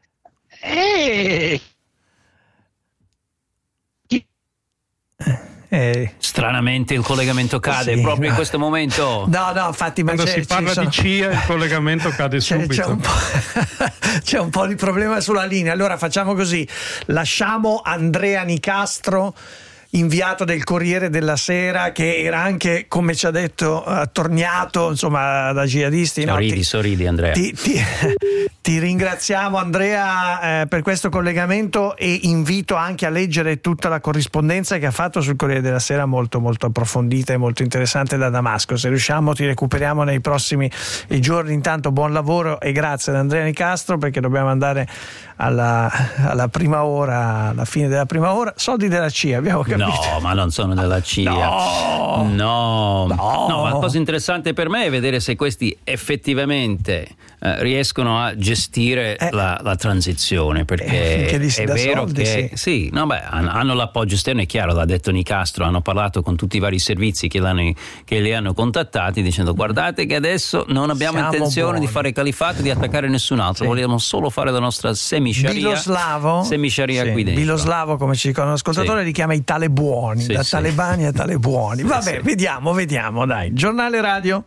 Stranamente il collegamento cade proprio in questo momento. No, infatti, ma quando si parla di CIA il collegamento cade subito. C'è un po' di problema sulla linea. Allora facciamo così: lasciamo Andrea Nicastro, inviato del Corriere della Sera, che era anche, come ci ha detto, attorniato insomma da jihadisti. Sorridi Andrea. Ti ringraziamo, Andrea, per questo collegamento, e invito anche a leggere tutta la corrispondenza che ha fatto sul Corriere della Sera, molto molto approfondita e molto interessante, da Damasco. Se riusciamo ti recuperiamo nei prossimi giorni. Intanto buon lavoro e grazie ad Andrea Nicastro, perché dobbiamo andare alla prima ora, alla fine della prima ora. Soldi della CIA, abbiamo capito. No, ma non sono della CIA. No, la cosa interessante per me è vedere se questi effettivamente riescono a gestire la transizione, perché è vero soldi, che hanno l'appoggio esterno, è chiaro, l'ha detto Nicastro, hanno parlato con tutti i vari servizi che li hanno contattati dicendo: guardate che adesso non abbiamo intenzione di fare califfato, di attaccare nessun altro, vogliamo solo fare la nostra semisharia qui dentro. Biloslavo, come ci dicono l'ascoltatore, li chiama i talebuoni, talebani a talebuoni. Vabbè, vediamo, dai. Giornale radio.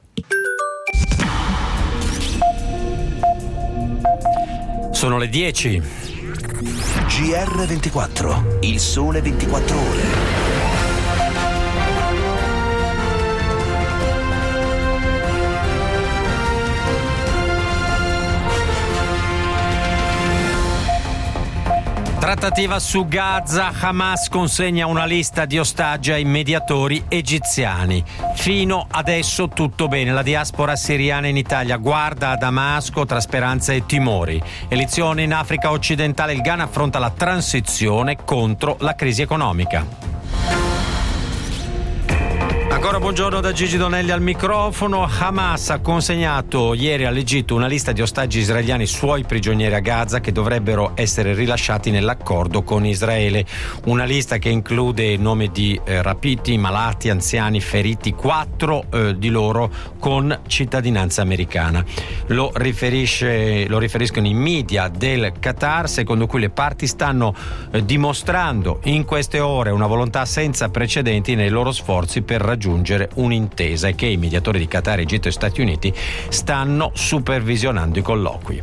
Sono le 10. GR24, il sole 24 ore. Trattativa su Gaza, Hamas consegna una lista di ostaggi ai mediatori egiziani. Fino adesso tutto bene, la diaspora siriana in Italia guarda a Damasco tra speranze e timori. Elezioni in Africa occidentale, il Ghana affronta la transizione contro la crisi economica. Ancora buongiorno da Gigi Donelli al microfono. Hamas ha consegnato ieri all'Egitto una lista di ostaggi israeliani, suoi prigionieri a Gaza, che dovrebbero essere rilasciati nell'accordo con Israele. Una lista che include nomi di rapiti, malati, anziani, feriti, 4 di loro con cittadinanza americana. Lo riferiscono i media del Qatar, secondo cui le parti stanno dimostrando in queste ore una volontà senza precedenti nei loro sforzi per raggiungere un'intesa, e che i mediatori di Qatar, Egitto e Stati Uniti stanno supervisionando i colloqui.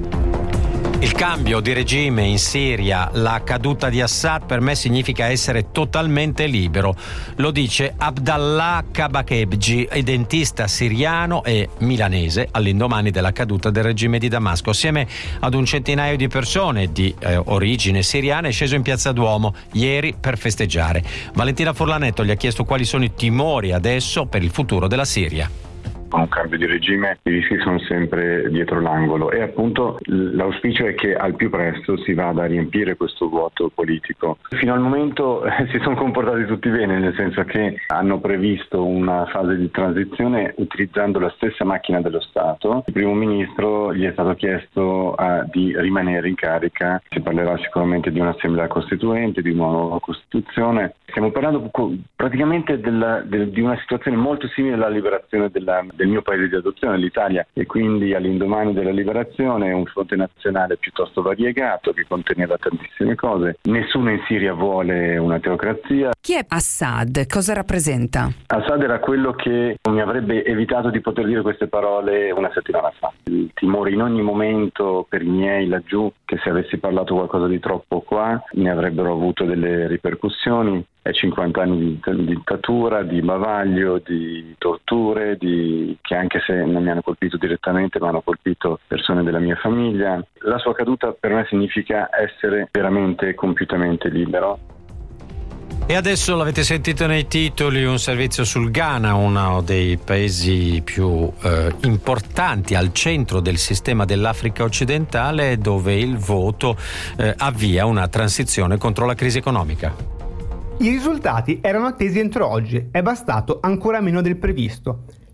Il cambio di regime in Siria, la caduta di Assad, per me significa essere totalmente libero. Lo dice Abdallah Kabakebji, dentista siriano e milanese, all'indomani della caduta del regime di Damasco. Assieme ad un centinaio di persone di origine siriana è sceso in Piazza Duomo ieri per festeggiare. Valentina Forlanetto gli ha chiesto quali sono i timori adesso per il futuro della Siria. Con un cambio di regime i rischi sono sempre dietro l'angolo, e appunto l'auspicio è che al più presto si vada a riempire questo vuoto politico. Fino al momento si sono comportati tutti bene, nel senso che hanno previsto una fase di transizione utilizzando la stessa macchina dello Stato. Il primo ministro gli è stato chiesto di rimanere in carica. Si parlerà sicuramente di un'assemblea costituente, di una nuova Costituzione. Stiamo parlando praticamente di una situazione molto simile alla liberazione del mio paese di adozione, l'Italia, e quindi all'indomani della liberazione un fronte nazionale piuttosto variegato che conteneva tantissime cose. Nessuno in Siria vuole una teocrazia. Chi è Assad? Cosa rappresenta? Assad era quello che mi avrebbe evitato di poter dire queste parole una settimana fa. Il timore in ogni momento per i miei laggiù che se avessi parlato qualcosa di troppo qua ne avrebbero avuto delle ripercussioni. 50 anni di dittatura, di bavaglio, di torture, che anche se non mi hanno colpito direttamente ma hanno colpito persone della mia famiglia. La sua caduta per me significa essere veramente compiutamente libero. E adesso l'avete sentito nei titoli, un servizio sul Ghana, uno dei paesi più importanti al centro del sistema dell'Africa occidentale, dove il voto avvia una transizione contro la crisi economica. I risultati erano attesi entro oggi, è bastato ancora meno del previsto.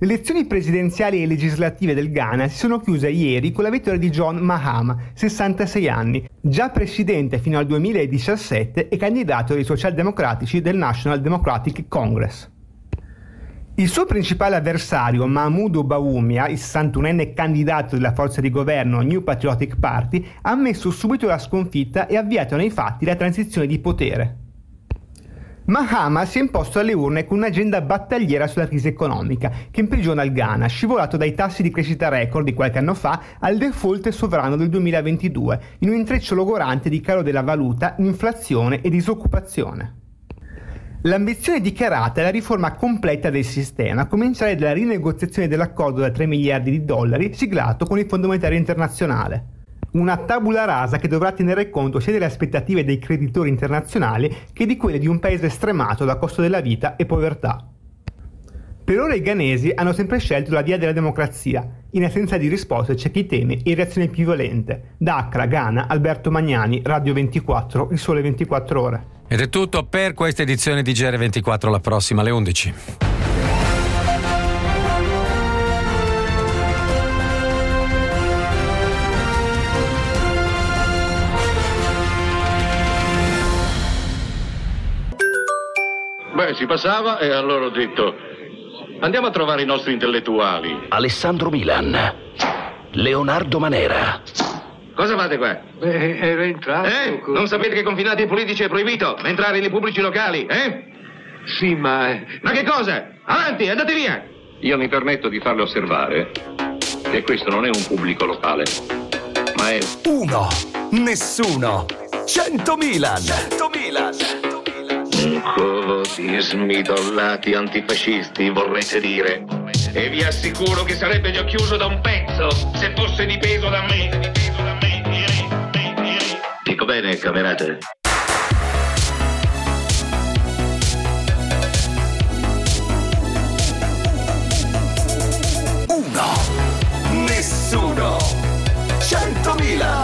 Le elezioni presidenziali e legislative del Ghana si sono chiuse ieri con la vittoria di John Mahama, 66 anni, già presidente fino al 2017 e candidato dei socialdemocratici del National Democratic Congress. Il suo principale avversario, Mahmoud Bawumia, il 61enne candidato della forza di governo New Patriotic Party, ha ammesso subito la sconfitta e ha avviato nei fatti la transizione di potere. Mahama si è imposto alle urne con un'agenda battagliera sulla crisi economica che imprigiona il Ghana, scivolato dai tassi di crescita record di qualche anno fa al default sovrano del 2022, in un intreccio logorante di calo della valuta, inflazione e disoccupazione. L'ambizione dichiarata è la riforma completa del sistema, a cominciare dalla rinegoziazione dell'accordo da 3 miliardi di dollari siglato con il Fondo Monetario Internazionale. Una tabula rasa che dovrà tenere conto sia delle aspettative dei creditori internazionali che di quelle di un paese stremato da costo della vita e povertà. Per ora i ghanesi hanno sempre scelto la via della democrazia. In assenza di risposte c'è chi teme e reazioni più violente. Da Accra, Ghana, Alberto Magnani, Radio 24, Il Sole 24 Ore. Ed è tutto per questa edizione di GR24, la prossima alle 11. Beh, si passava e allora ho detto: andiamo a trovare i nostri intellettuali. Alessandro Milan, Leonardo Manera. Cosa fate qua? Era entrato. Non sapete che confinati ai politici è proibito entrare nei pubblici locali, Sì, ma... Ma che cosa? Avanti, andate via! Io mi permetto di farle osservare che questo non è un pubblico locale, ma è... 1, nessuno, 100 Milan. 100 Milan. Un covo di smidollati antifascisti, vorrete dire. E vi assicuro che sarebbe già chiuso da un pezzo se fosse dipeso da me. Dico bene, camerate. Nessuno, 100 Milan.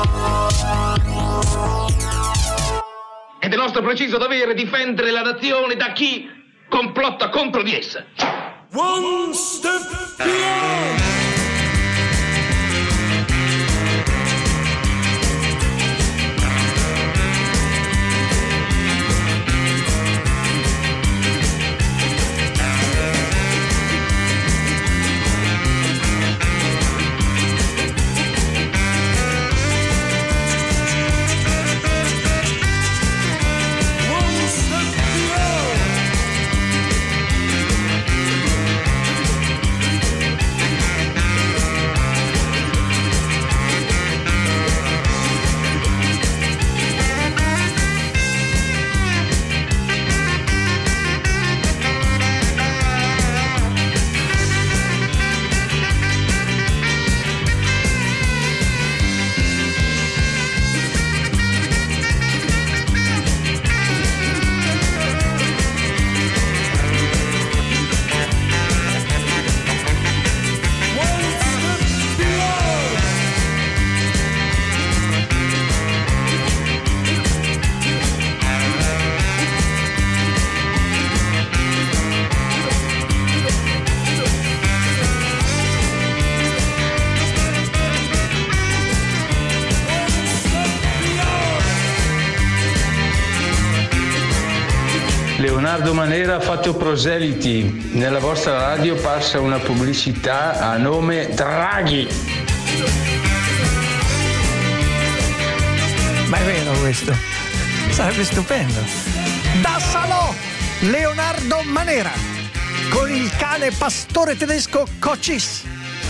Ed è nostro preciso dovere difendere la nazione da chi complotta contro di essa. One step beyond. Leonardo Manera ha fatto proseliti. Nella vostra radio passa una pubblicità a nome Draghi. Ma è vero questo? Sarebbe stupendo. Da Salò, Leonardo Manera con il cane pastore tedesco Cochise.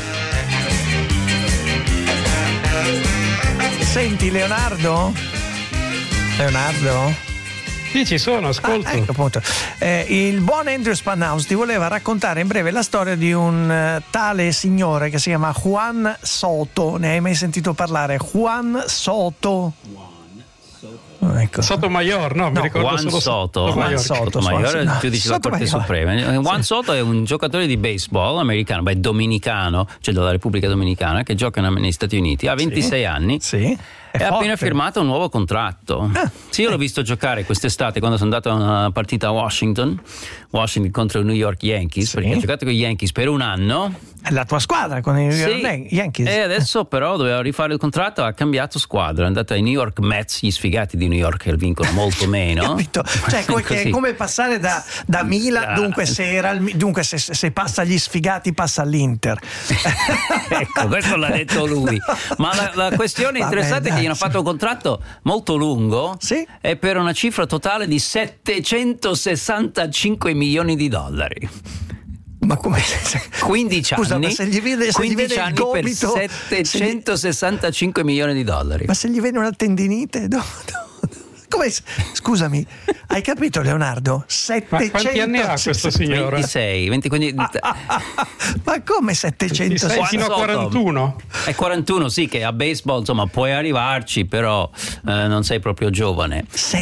Senti Leonardo? Leonardo? Sì, ci sono, ascolto. Ecco, appunto. Il buon Andrew Spanhouse ti voleva raccontare in breve la storia di un tale signore che si chiama Juan Soto. Ne hai mai sentito parlare? Juan Soto. Ecco. Sotomayor, no, mi ricordo Juan solo Soto. Sotomayor è il giudice della Corte Suprema. Juan Soto è un giocatore di baseball americano, dominicano, cioè della Repubblica Dominicana, che gioca negli Stati Uniti, ha 26 anni. Sì. E ha appena firmato un nuovo contratto. Sì, io l'ho visto giocare quest'estate quando sono andato a una partita a Washington contro i New York Yankees, perché ha giocato con gli Yankees per un anno. La tua squadra con i New York Yankees. E adesso però doveva rifare il contratto, ha cambiato squadra, è andato ai New York Mets, gli sfigati di New York che vincono molto meno. Capito? Cioè, è come passare da Milan, dunque se passa agli sfigati passa all'Inter. Ecco, questo l'ha detto lui. Ma la questione interessante è che gli hanno fatto un contratto molto lungo e per una cifra totale di $765 milioni. Ma come 15 Scusa, anni, ma se gli vede 15 anni il per gomito, $765 milioni. Ma se gli viene una tendinite? Come? Scusami, hai capito, Leonardo? 700. Ma quanti anni ha questo signore? 26, 25. Ma come 700? Fino a 41? È 41, sì, che a baseball insomma puoi arrivarci, però non sei proprio giovane.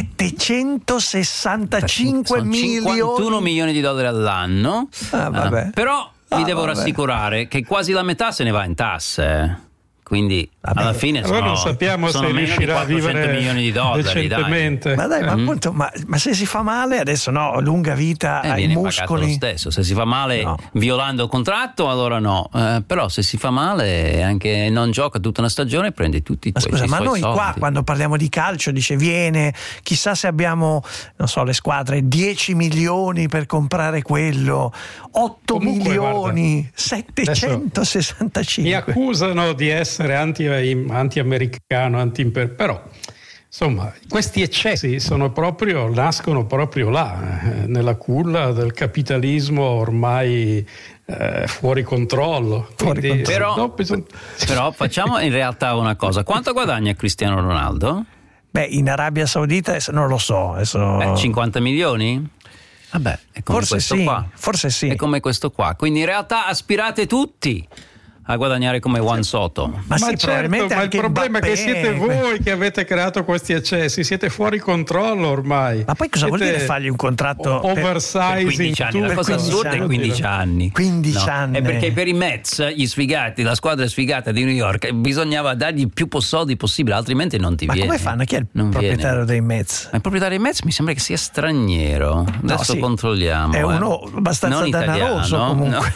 765 milioni. 51 milioni di dollari all'anno. Vabbè. Però vi devo rassicurare che quasi la metà se ne va in tasse. Quindi alla fine non sappiamo sono se meno riuscirà di 400 a vivere milioni di dollari, decentemente. Ma dai, ma appunto, ma se si fa male adesso lunga vita ai viene pagato lo muscoli. stesso. Se si fa male violando il contratto, allora no. Però se si fa male anche non gioca tutta una stagione, prende tutti i suoi Ma noi soldi. qua quando parliamo di calcio viene, chissà se abbiamo, non so, le squadre 10 milioni per comprare quello, 8 Comunque, milioni, guarda, 765. Mi accusano di essere anti-americano, però insomma questi eccessi nascono proprio là, nella culla del capitalismo ormai fuori controllo. Però facciamo in realtà una cosa: quanto guadagna Cristiano Ronaldo? Beh, in Arabia Saudita non lo so. 50 milioni? Vabbè, è come forse sì. È come questo qua. Quindi in realtà aspirate tutti a guadagnare come Juan Soto. Ma sì, probabilmente ma il anche problema è che siete voi che avete creato questi eccessi, siete fuori controllo ormai. Ma poi cosa vuol dire fargli un contratto per oversizing 15 anni? Una cosa assurda in 15 anni. 15 anni. È perché per i Mets, gli sfigati, la squadra sfigata di New York, bisognava dargli più soldi possibile, altrimenti non ti viene. Ma come fanno? Chi è il proprietario dei Mets? Ma il proprietario dei Mets mi sembra che sia straniero. Adesso controlliamo. È uno abbastanza danaroso comunque.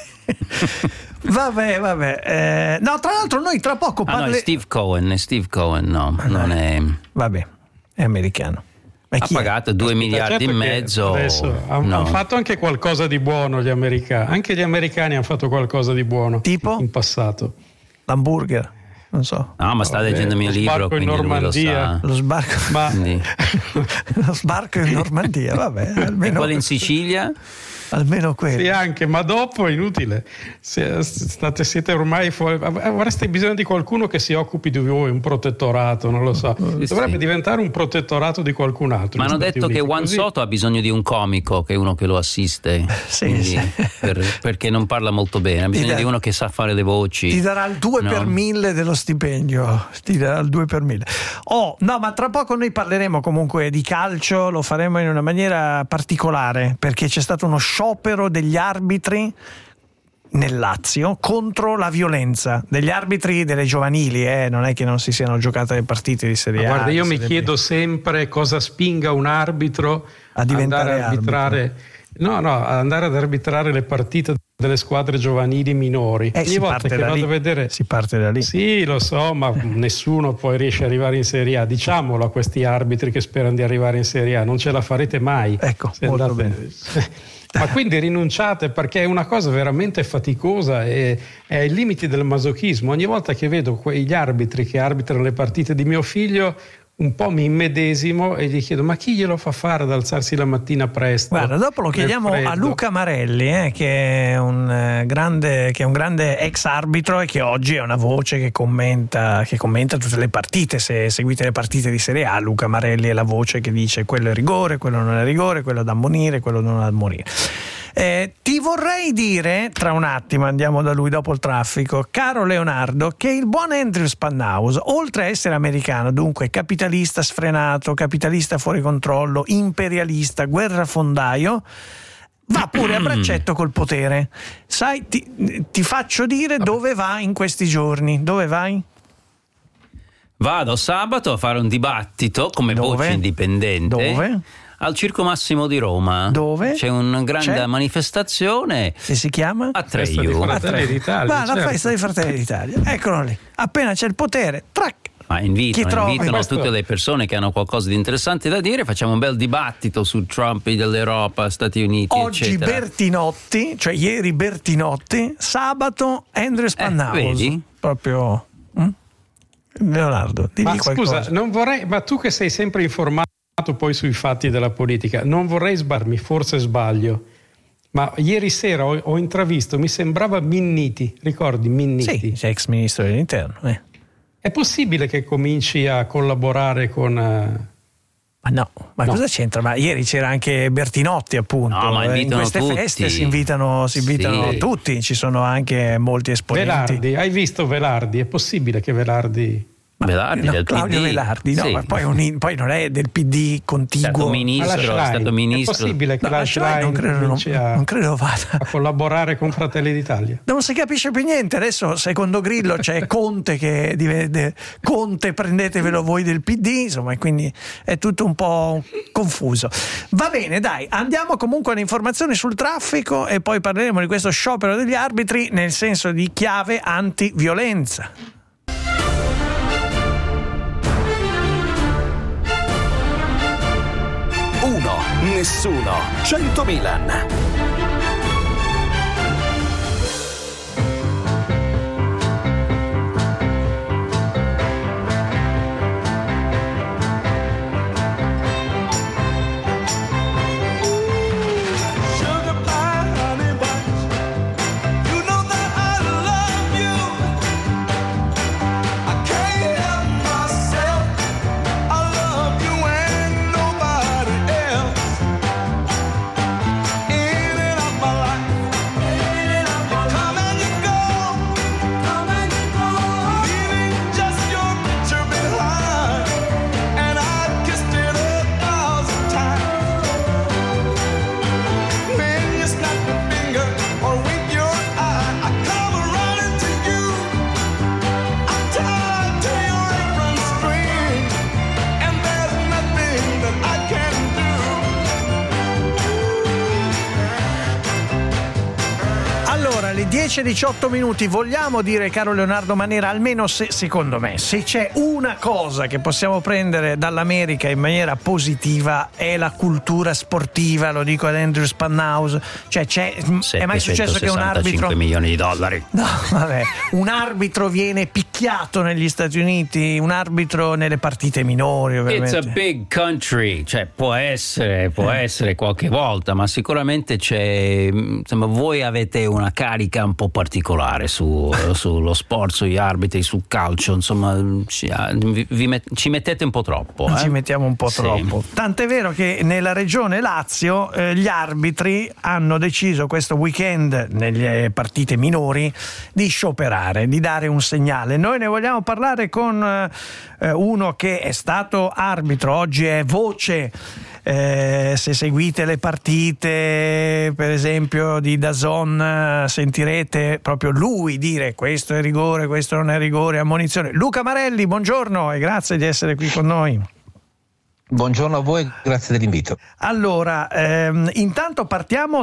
Vabbè. No, tra l'altro noi tra poco è Steve Cohen, non è. Vabbè, è americano. Ha pagato 2 miliardi e mezzo. Adesso hanno fatto anche qualcosa di buono gli americani. Anche gli americani hanno fatto qualcosa di buono. Tipo? In passato. L'hamburger. Non so. No, ma sta leggendo il mio libro, quindi Normandia. Lo sbarco. Lo sbarco in Normandia, vabbè. Almeno. E quello in Sicilia? Almeno quello. Sì, anche, ma dopo è inutile. Siete ormai fuori. Avreste bisogno di qualcuno che si occupi di voi, un protettorato, non lo so. Dovrebbe diventare un protettorato di qualcun altro. Ma hanno detto che Juan Soto ha bisogno di un comico, che è uno che lo assiste. Perché non parla molto bene, ha bisogno di uno che sa fare le voci. Ti darà il 2 per 1000 dello stipendio. Ti darà il 2 per 1000. No, ma tra poco noi parleremo comunque di calcio, lo faremo in una maniera particolare, perché c'è stato uno sciopero degli arbitri nel Lazio contro la violenza degli arbitri delle giovanili, non è che non si siano giocate le partite di Serie A. Guarda, io mi chiedo sempre cosa spinga un arbitro a diventare andare ad arbitrare. Andare ad arbitrare le partite delle squadre giovanili minori. Ogni volta che vado a vedere, si parte da lì. Sì, lo so, ma nessuno poi riesce ad arrivare in Serie A. Diciamolo a questi arbitri che sperano di arrivare in Serie A, non ce la farete mai. Ecco, molto bene. Ma quindi rinunciate, perché è una cosa veramente faticosa e è ai limiti del masochismo. Ogni volta che vedo quegli arbitri che arbitrano le partite di mio figlio, un po' mi immedesimo e gli chiedo: ma chi glielo fa fare ad alzarsi la mattina presto? Guarda, dopo lo chiediamo a Luca Marelli, che è un grande ex arbitro e che oggi è una voce che commenta tutte le partite. Se seguite le partite di Serie A, Luca Marelli è la voce che dice quello è rigore, quello non è rigore, quello da ammonire, quello non da ammonire. Ti vorrei dire, tra un attimo andiamo da lui dopo il traffico, caro Leonardo, che il buon Andrew Spannaus, oltre a essere americano, dunque capitalista sfrenato, capitalista fuori controllo, imperialista, guerrafondaio, va pure a braccetto col potere. Sai, ti faccio dire dove va in questi giorni. Dove vai? Vado sabato a fare un dibattito come voce indipendente. Dove? Al Circo Massimo di Roma. Dove? C'è una grande manifestazione. E si chiama? A Traiu. La festa dei Fratelli d'Italia. Eccolo lì. Appena c'è il potere, track. Ma invitano tutte le persone che hanno qualcosa di interessante da dire. Facciamo un bel dibattito su Trump dell'Europa, Stati Uniti, oggi eccetera. Bertinotti, cioè ieri Bertinotti, sabato Andrew Spannhaus. Vedi? Proprio Leonardo, dimmi qualcosa. Scusa, non vorrei, ma tu che sei sempre informato poi sui fatti della politica, non vorrei sbagliarmi, forse sbaglio, ma ieri sera ho intravisto, mi sembrava Minniti, ricordi Minniti? Sì, ex ministro dell'interno. È possibile che cominci a collaborare con... Ma no, cosa c'entra? Ma ieri c'era anche Bertinotti, appunto. No, ma in queste tutti. feste si invitano tutti, ci sono anche molti esponenti. Velardi, hai visto Velardi? È possibile che Velardi... Del Claudio PD. Velardi, no, Sì. ma poi non è del PD contiguo. È stato ministro. È possibile che la Schlein cominci non credo vada a collaborare con Fratelli d'Italia? Non si capisce più niente. Adesso, secondo Grillo, c'è Conte che diventa Conte, prendetevelo voi del PD, insomma, e quindi è tutto un po' confuso. Va bene, dai, andiamo comunque alle informazioni sul traffico e poi parleremo di questo sciopero degli arbitri nel senso di chiave antiviolenza. 1, nessuno, 100 Milan. Allora, le 10:18 minuti, vogliamo dire, caro Leonardo Manera, almeno secondo me, se c'è una cosa che possiamo prendere dall'America in maniera positiva è la cultura sportiva, lo dico ad Andrew Spannhaus, cioè è mai successo che un arbitro... milioni di dollari. No, vabbè, un arbitro viene picchiato negli Stati Uniti, un arbitro nelle partite minori, ovviamente. It's a big country, cioè può essere qualche volta, ma sicuramente c'è, insomma, voi avete una carica un po' particolare sullo sport, sugli arbitri, sul calcio, insomma ci mettete un po' troppo. Ci mettiamo un po' troppo. Tant'è vero che nella regione Lazio gli arbitri hanno deciso questo weekend, nelle partite minori, di scioperare, di dare un segnale. Noi ne vogliamo parlare con uno che è stato arbitro, oggi è voce. Se seguite le partite, per esempio di DAZN, sentirete proprio lui dire questo è rigore, questo non è rigore, ammonizione. Luca Marelli, buongiorno e grazie di essere qui con noi. Buongiorno a voi, grazie dell'invito. Allora, intanto partiamo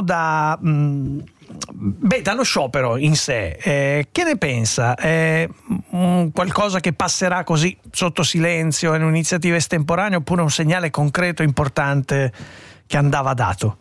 dallo sciopero in sé. Che ne pensa? È qualcosa che passerà così sotto silenzio, è un'iniziativa estemporanea oppure un segnale concreto importante che andava dato?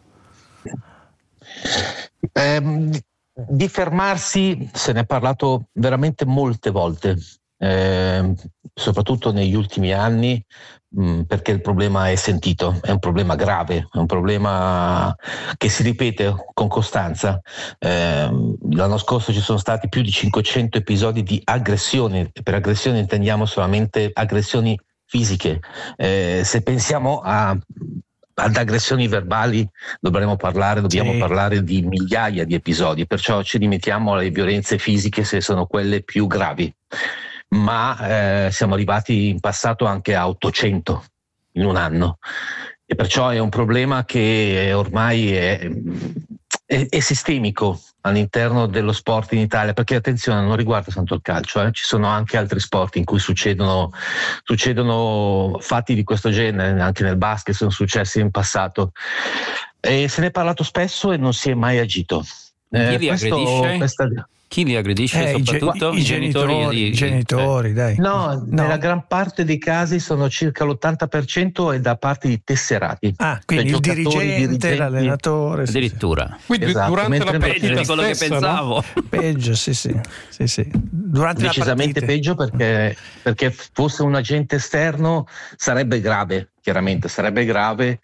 Di fermarsi se ne è parlato veramente molte volte, soprattutto negli ultimi anni, perché il problema è sentito, è un problema grave, è un problema che si ripete con costanza. L'anno scorso ci sono stati più di 500 episodi di aggressione. Per aggressione intendiamo solamente aggressioni fisiche. Se pensiamo ad aggressioni verbali dobbiamo parlare di migliaia di episodi, perciò ci limitiamo alle violenze fisiche se sono quelle più gravi. Ma siamo arrivati in passato anche a 800 in un anno e perciò è un problema che ormai è è sistemico all'interno dello sport in Italia, perché attenzione, non riguarda tanto il calcio, ci sono anche altri sport in cui succedono fatti di questo genere, anche nel basket sono successi in passato, e se ne è parlato spesso e non si è mai agito. Chi li aggredisce? Chi li aggredisce? Soprattutto i genitori, dai. No, nella gran parte dei casi sono circa l'80% è da parte di tesserati. Quindi il dirigente, l'allenatore. Addirittura. Quindi durante la partita di quello che pensavo. No? Peggio, sì. Durante decisamente la peggio perché fosse un agente esterno sarebbe grave, chiaramente sarebbe grave,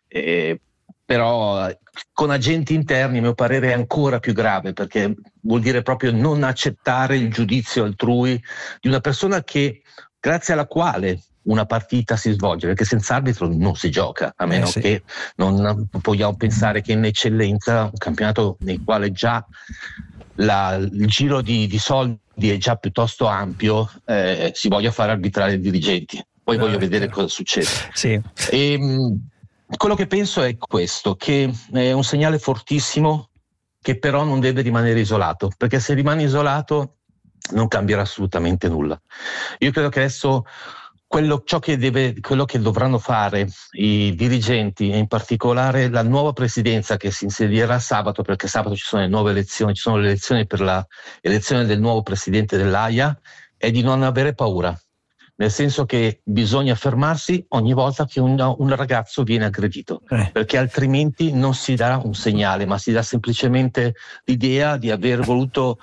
però con agenti interni a mio parere è ancora più grave, perché vuol dire proprio non accettare il giudizio altrui di una persona grazie alla quale una partita si svolge, perché senza arbitro non si gioca, a meno che non vogliamo pensare che in eccellenza, un campionato nel quale già il giro di soldi è già piuttosto ampio, si voglia fare arbitrare i dirigenti. Poi voglio vedere cosa succede. Sì. Quello che penso è questo, che è un segnale fortissimo che però non deve rimanere isolato, perché se rimane isolato non cambierà assolutamente nulla. Io credo che adesso quello che dovranno fare i dirigenti e in particolare la nuova presidenza che si insedierà sabato, perché sabato ci sono le nuove elezioni, ci sono le elezioni per l'elezione del nuovo presidente dell'AIA, è di non avere paura. Nel senso che bisogna fermarsi ogni volta che un ragazzo viene aggredito, perché altrimenti non si dà un segnale, ma si dà semplicemente l'idea di aver voluto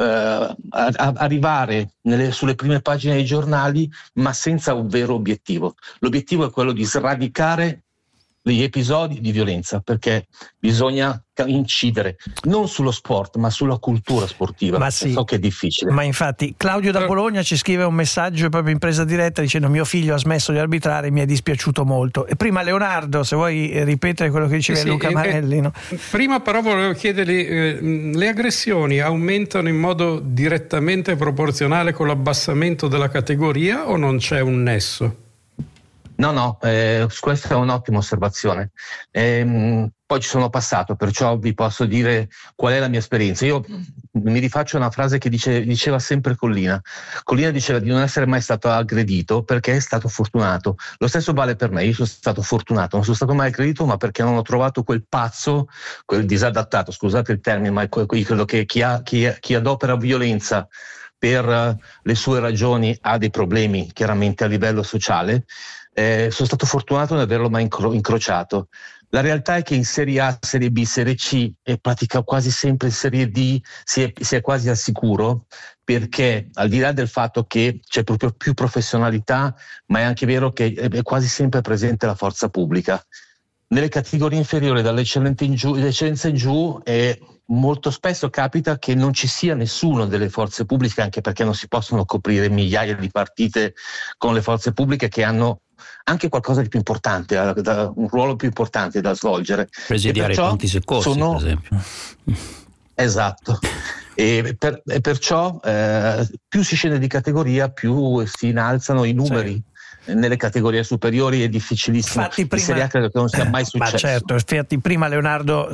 arrivare sulle prime pagine dei giornali, ma senza un vero obiettivo. L'obiettivo è quello di sradicare gli episodi di violenza, perché bisogna incidere non sullo sport ma sulla cultura sportiva. Ma sì, so che è difficile, ma infatti Claudio da Bologna ci scrive un messaggio proprio in presa diretta dicendo: mio figlio ha smesso di arbitrare, mi è dispiaciuto molto. E prima Leonardo, se vuoi ripetere quello che diceva Luca Marelli, no? Prima però volevo chiedergli, le aggressioni aumentano in modo direttamente proporzionale con l'abbassamento della categoria o non c'è un nesso? No, questa è un'ottima osservazione. Poi ci sono passato, perciò vi posso dire qual è la mia esperienza. Io mi rifaccio una frase che diceva sempre Collina. Collina diceva di non essere mai stato aggredito perché è stato fortunato. Lo stesso vale per me, io sono stato fortunato, non sono stato mai aggredito, ma perché non ho trovato quel pazzo, quel disadattato, scusate il termine, ma io credo che chi adopera violenza per le sue ragioni ha dei problemi chiaramente a livello sociale. Sono stato fortunato di non averlo mai incrociato. La realtà è che in Serie A, Serie B, Serie C e pratica quasi sempre in Serie D si è quasi al sicuro, perché al di là del fatto che c'è proprio più professionalità, ma è anche vero che è quasi sempre presente la forza pubblica. Nelle categorie inferiori, dall'eccellenza in giù, molto spesso capita che non ci sia nessuno delle forze pubbliche, anche perché non si possono coprire migliaia di partite con le forze pubbliche che hanno anche qualcosa di più importante, un ruolo più importante da svolgere. Presidiare i pronti soccorsi, per esempio. Esatto. E perciò più si scende di categoria, più si innalzano i numeri. Sì. Nelle categorie superiori è difficilissimo. Infatti prima, Serie A credo che non sia mai successo. Ma certo, infatti prima Leonardo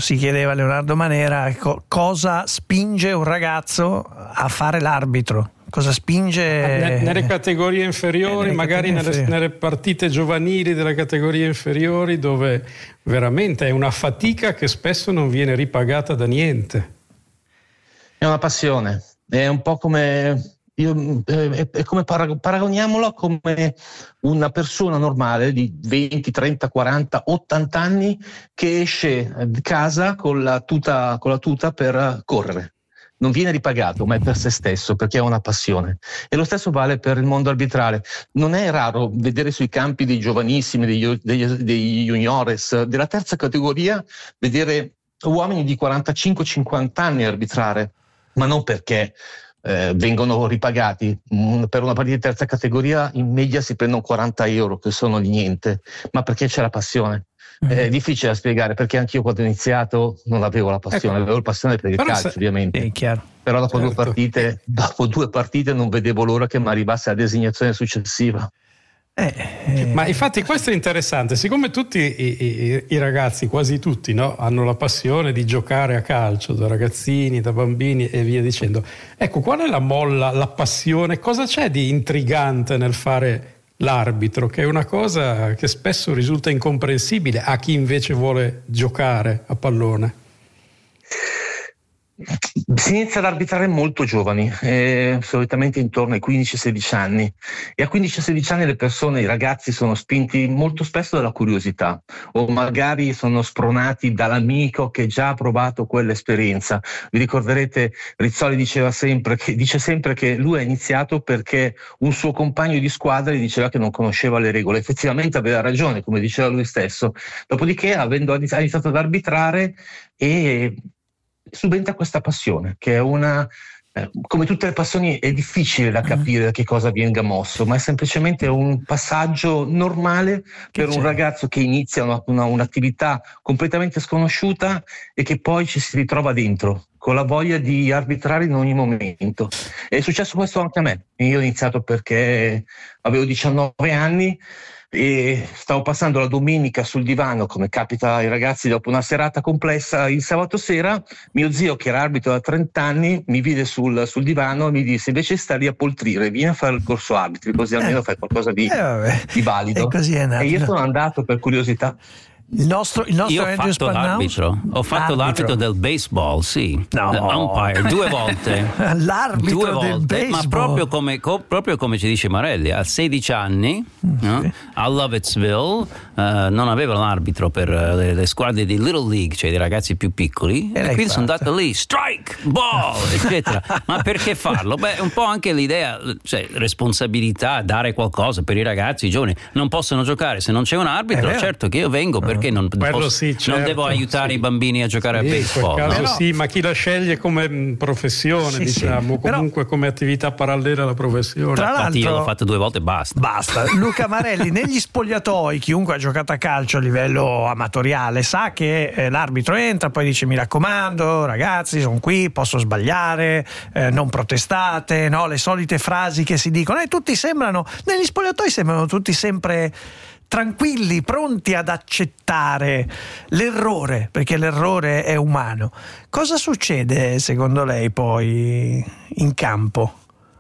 Manera, cosa spinge un ragazzo a fare l'arbitro? Cosa spinge nelle categorie inferiori, magari nelle partite giovanili delle categorie inferiori, dove veramente è una fatica che spesso non viene ripagata da niente. È una passione, è un po' come è come paragoniamolo come una persona normale di 20, 30, 40, 80 anni che esce di casa con la tuta per correre. Non viene ripagato, ma è per se stesso, perché è una passione. E lo stesso vale per il mondo arbitrale. Non è raro vedere sui campi dei giovanissimi, degli juniores, della terza categoria, vedere uomini di 45-50 anni arbitrare, ma non perché vengono ripagati. Per una partita di terza categoria in media si prendono 40 euro, che sono di niente, ma perché c'è la passione. È difficile da spiegare, perché anch'io quando ho iniziato non avevo la passione, avevo la passione per il calcio, ovviamente. È chiaro. Però dopo due partite non vedevo l'ora che mi arrivasse la designazione successiva. Ma infatti questo è interessante, siccome tutti i ragazzi, quasi tutti, no, hanno la passione di giocare a calcio, da ragazzini, da bambini e via dicendo. Ecco, qual è la molla, la passione? Cosa c'è di intrigante nel fare l'arbitro, che è una cosa che spesso risulta incomprensibile a chi invece vuole giocare a pallone? Si inizia ad arbitrare molto giovani, solitamente intorno ai 15-16 anni, e a 15-16 anni le persone, i ragazzi sono spinti molto spesso dalla curiosità, o magari sono spronati dall'amico che già ha provato quell'esperienza. Vi ricorderete, Rizzoli dice sempre che lui ha iniziato perché un suo compagno di squadra gli diceva che non conosceva le regole. Effettivamente aveva ragione, come diceva lui stesso. Dopodiché, ha iniziato ad arbitrare, e subentra questa passione, che è come tutte le passioni è difficile da capire da che cosa venga mosso, ma è semplicemente un passaggio normale per un ragazzo che inizia un'attività completamente sconosciuta e che poi ci si ritrova dentro con la voglia di arbitrare in ogni momento. È successo questo anche a me. Io ho iniziato perché avevo 19 anni e stavo passando la domenica sul divano, come capita ai ragazzi dopo una serata complessa il sabato sera. Mio zio, che era arbitro da 30 anni, mi vide sul divano e mi disse: invece sta lì a poltrire, vieni a fare il corso arbitri, così almeno fai qualcosa di valido. E io sono andato per curiosità. Il nostro Io ho fatto l'arbitro. Ho fatto l'arbitro del baseball, sì. Umpire, 2 volte. L'arbitro 2 volte, del baseball. Ma proprio come ci dice Marelli, a 16 anni a Lovettsville non aveva l'arbitro per le squadre di Little League, cioè dei ragazzi più piccoli, e quindi sono andato lì, strike, ball, eccetera. Ma perché farlo? Beh, un po' anche l'idea, cioè responsabilità, dare qualcosa per i ragazzi, i giovani. Non possono giocare se non c'è un arbitro, certo che io vengo perché non devo aiutare i bambini a giocare a baseball. In quel caso sì, ma chi la sceglie come professione, diciamo, comunque come attività parallela alla professione. Tra l'altro, io l'ho fatto 2 volte e basta. Luca Marelli, negli spogliatoi, chiunque ha giocato a calcio a livello amatoriale sa che l'arbitro entra, poi dice: mi raccomando ragazzi, sono qui, posso sbagliare, non protestate, no? Le solite frasi che si dicono, e tutti negli spogliatoi sembrano tutti sempre tranquilli, pronti ad accettare l'errore, perché l'errore è umano. Cosa succede secondo lei poi in campo?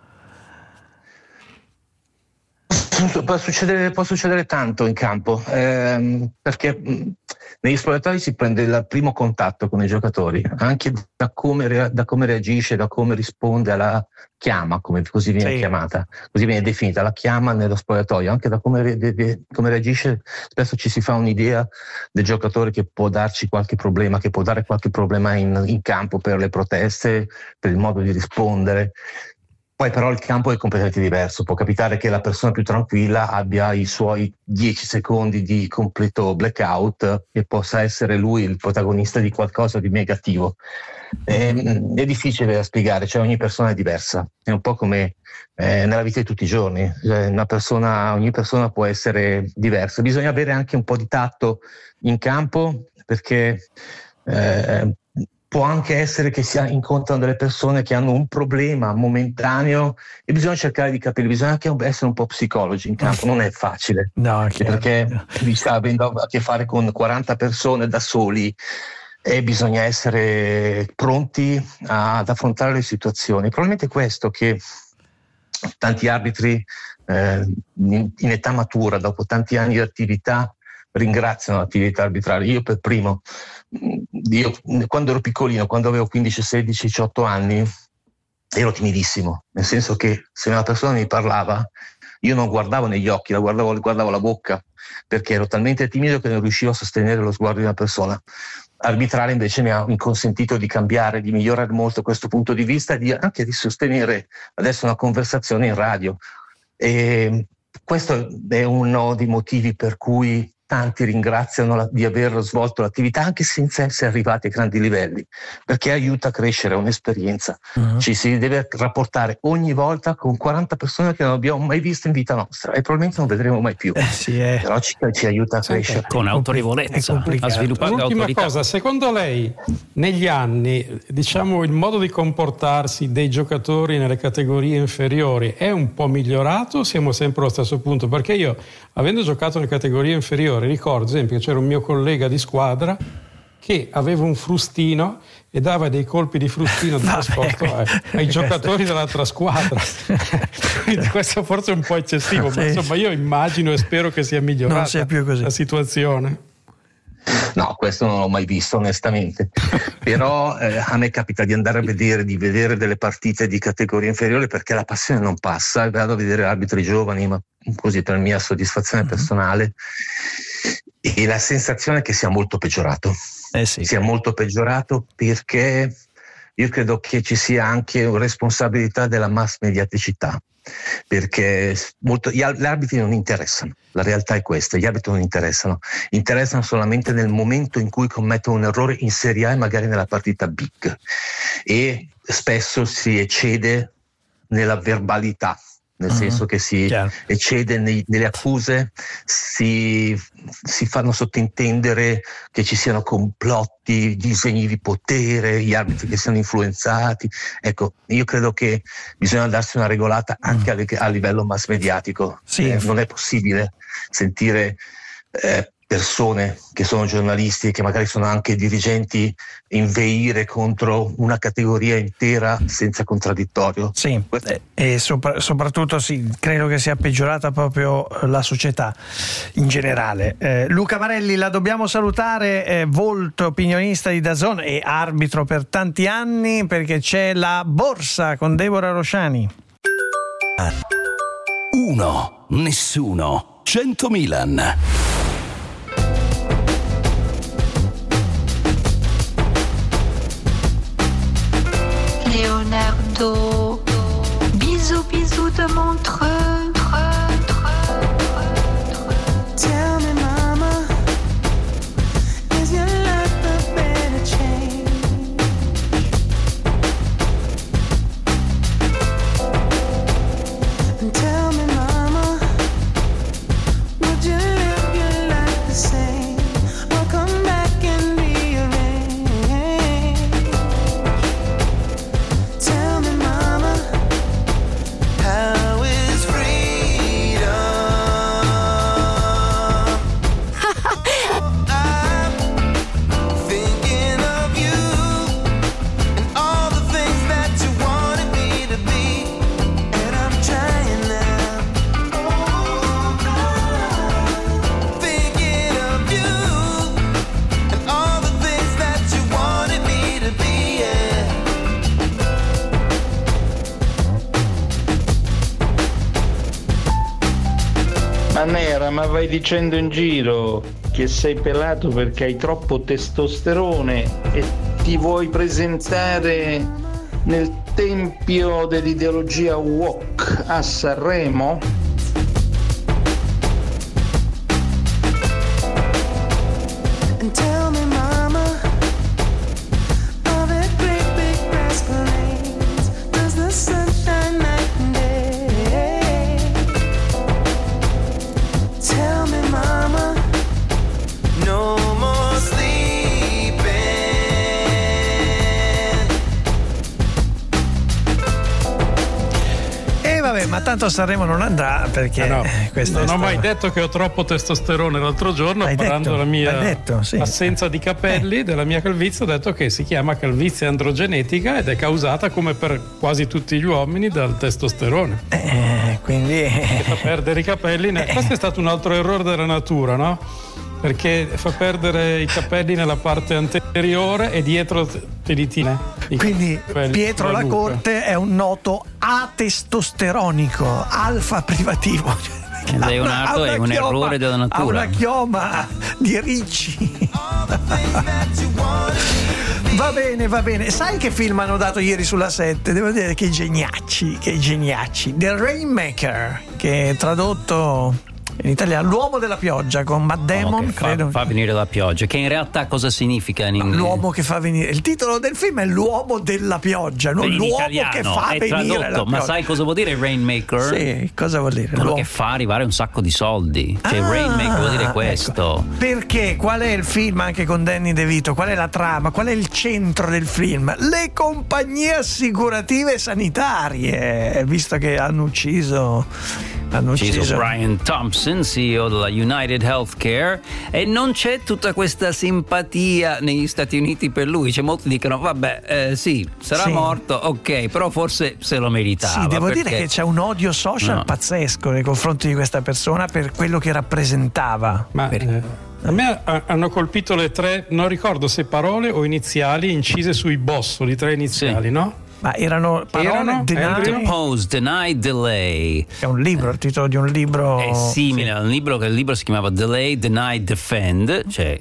Può succedere tanto in campo, perché negli spogliatoi si prende il primo contatto con i giocatori, anche da come reagisce, da come risponde alla chiama, così viene chiamata, così viene definita la chiama nello spogliatoio, anche da come reagisce. Spesso ci si fa un'idea del giocatore che può darci qualche problema, che può dare qualche problema in campo per le proteste, per il modo di rispondere. Poi però il campo è completamente diverso, può capitare che la persona più tranquilla abbia i suoi 10 secondi di completo blackout e possa essere lui il protagonista di qualcosa di negativo. È difficile da spiegare, cioè ogni persona è diversa, è un po' come nella vita di tutti i giorni, ogni persona può essere diversa. Bisogna avere anche un po' di tatto in campo, perché può anche essere che si incontrano delle persone che hanno un problema momentaneo e bisogna cercare di capire, bisogna anche essere un po' psicologi in campo, non è facile, perché avendo a che fare con 40 persone da soli e bisogna essere pronti ad affrontare le situazioni. Probabilmente questo che tanti arbitri in età matura, dopo tanti anni di attività, ringraziano l'attività arbitrale. Io per primo, quando ero piccolino, quando avevo 15, 16, 18 anni, ero timidissimo, nel senso che se una persona mi parlava io non guardavo negli occhi, guardavo la bocca, perché ero talmente timido che non riuscivo a sostenere lo sguardo di una persona. Arbitrare invece mi ha consentito di cambiare, di migliorare molto questo punto di vista e anche di sostenere adesso una conversazione in radio. E questo è uno dei motivi per cui tanti ringraziano di aver svolto l'attività anche senza essere arrivati a grandi livelli, perché aiuta a crescere, è un'esperienza. Ci si deve rapportare ogni volta con 40 persone che non abbiamo mai visto in vita nostra e probabilmente non vedremo mai più, però ci aiuta a crescere con autorevolezza, a sviluppare l'ultima autorità. cosa, secondo lei negli anni, diciamo, il modo di comportarsi dei giocatori nelle categorie inferiori è un po' migliorato o siamo sempre allo stesso punto? Perché io, avendo giocato nelle categorie inferiori, ricordo ad esempio che c'era un mio collega di squadra che aveva un frustino e dava dei colpi di frustino di nascosto ai giocatori dell'altra squadra. Quindi questo forse è un po' eccessivo, ma insomma io immagino e spero che sia migliorata non sia più così la situazione. No, questo non l'ho mai visto onestamente, però a me capita di andare a vedere delle partite di categoria inferiore perché la passione non passa, e vado a vedere arbitri giovani, ma così per mia soddisfazione personale, e la sensazione è che sia molto peggiorato. Sia molto peggiorato perché io credo che ci sia anche una responsabilità della mass mediaticità, perché gli arbitri non interessano, la realtà è questa, gli arbitri non interessano solamente nel momento in cui commettono un errore in Serie A e magari nella partita big, e spesso si eccede nella verbalità, nel senso che si eccede nelle accuse, si fanno sottintendere che ci siano complotti, disegni di potere, gli arbitri che siano influenzati. Ecco, io credo che bisogna darsi una regolata anche a livello mass mediatico. Non è possibile sentire persone che sono giornalisti e che magari sono anche dirigenti inveire contro una categoria intera senza contraddittorio. E soprattutto credo che sia peggiorata proprio la società in generale. Luca Marelli la dobbiamo salutare, volto opinionista di DAZN e arbitro per tanti anni, perché c'è la borsa con Deborah Rosciani. 1, nessuno, 100 Milan. Leonardo, bisous, bisous de Montreux. Tell me, mama, is your life a better change? And tell me, mama, would you live your life the same or come back and rearrange? Tell me, mama, how is freedom? I'm thinking of you and all the things that you wanted me to be, and I'm trying now. Thinking of you and all the things that you wanted me to be, yeah. Ma Nera, ma vai dicendo in giro che sei pelato perché hai troppo testosterone e ti vuoi presentare nel tempio dell'ideologia woke a Sanremo? And tell me, mama, are there great big brass planes? Does the sun shine night and day? Tell me, mama, no more sleeping. E vabbè, ma tanto a Sanremo non andrà perché questa non è ho mai stata- detto che ho troppo testosterone. L'altro giorno, L'hai parlando detto, della mia l'hai detto, sì. assenza di capelli, della mia calvizie, ho detto che si chiama calvizie androgenetica ed è causata, come per quasi tutti gli uomini, dal testosterone. Quindi che fa perdere i capelli. Questo è stato un altro errore della natura, no? Perché fa perdere i capelli nella parte anteriore e dietro te li tiene. Quindi Quelli Pietro della nuca. Lacorte è un noto atestosteronico, alfa privativo. Leonardo Ha una è un chioma- errore della Ha natura. una chioma di ricci. Va bene. Sai che film hanno dato ieri sulla 7? Devo dire che geniacci. The Rainmaker, che tradotto In italiano L'uomo della pioggia con Matt Damon, credo. Fa venire la pioggia, che in realtà cosa significa in inglese? L'uomo che fa venire. Il titolo del film è L'uomo della pioggia, non in l'uomo italiano, che fa è venire tradotto, la pioggia. ma sai cosa vuol dire Rainmaker? Sì, cosa vuol dire? Quello che fa arrivare un sacco di soldi. Cioè Rainmaker vuol dire questo. Ecco. Perché? Qual è il film anche con Danny DeVito? Qual è la trama? Qual è il centro del film? Le compagnie assicurative sanitarie, visto che hanno ucciso Brian Thompson, CEO della United Healthcare, e non c'è tutta questa simpatia negli Stati Uniti per lui. C'è molti dicono vabbè sì, sarà morto, ok, però forse se lo meritava. Sì, devo dire che c'è un odio social pazzesco nei confronti di questa persona per quello che rappresentava. Ma a me hanno colpito le tre, non ricordo se parole o iniziali incise sui bossoli, tre iniziali, no? Ma erano parole Depose, Deny, Delay. È un libro, il titolo di un libro. È simile a un libro, che il libro si chiamava Delay, Deny, Defend, cioè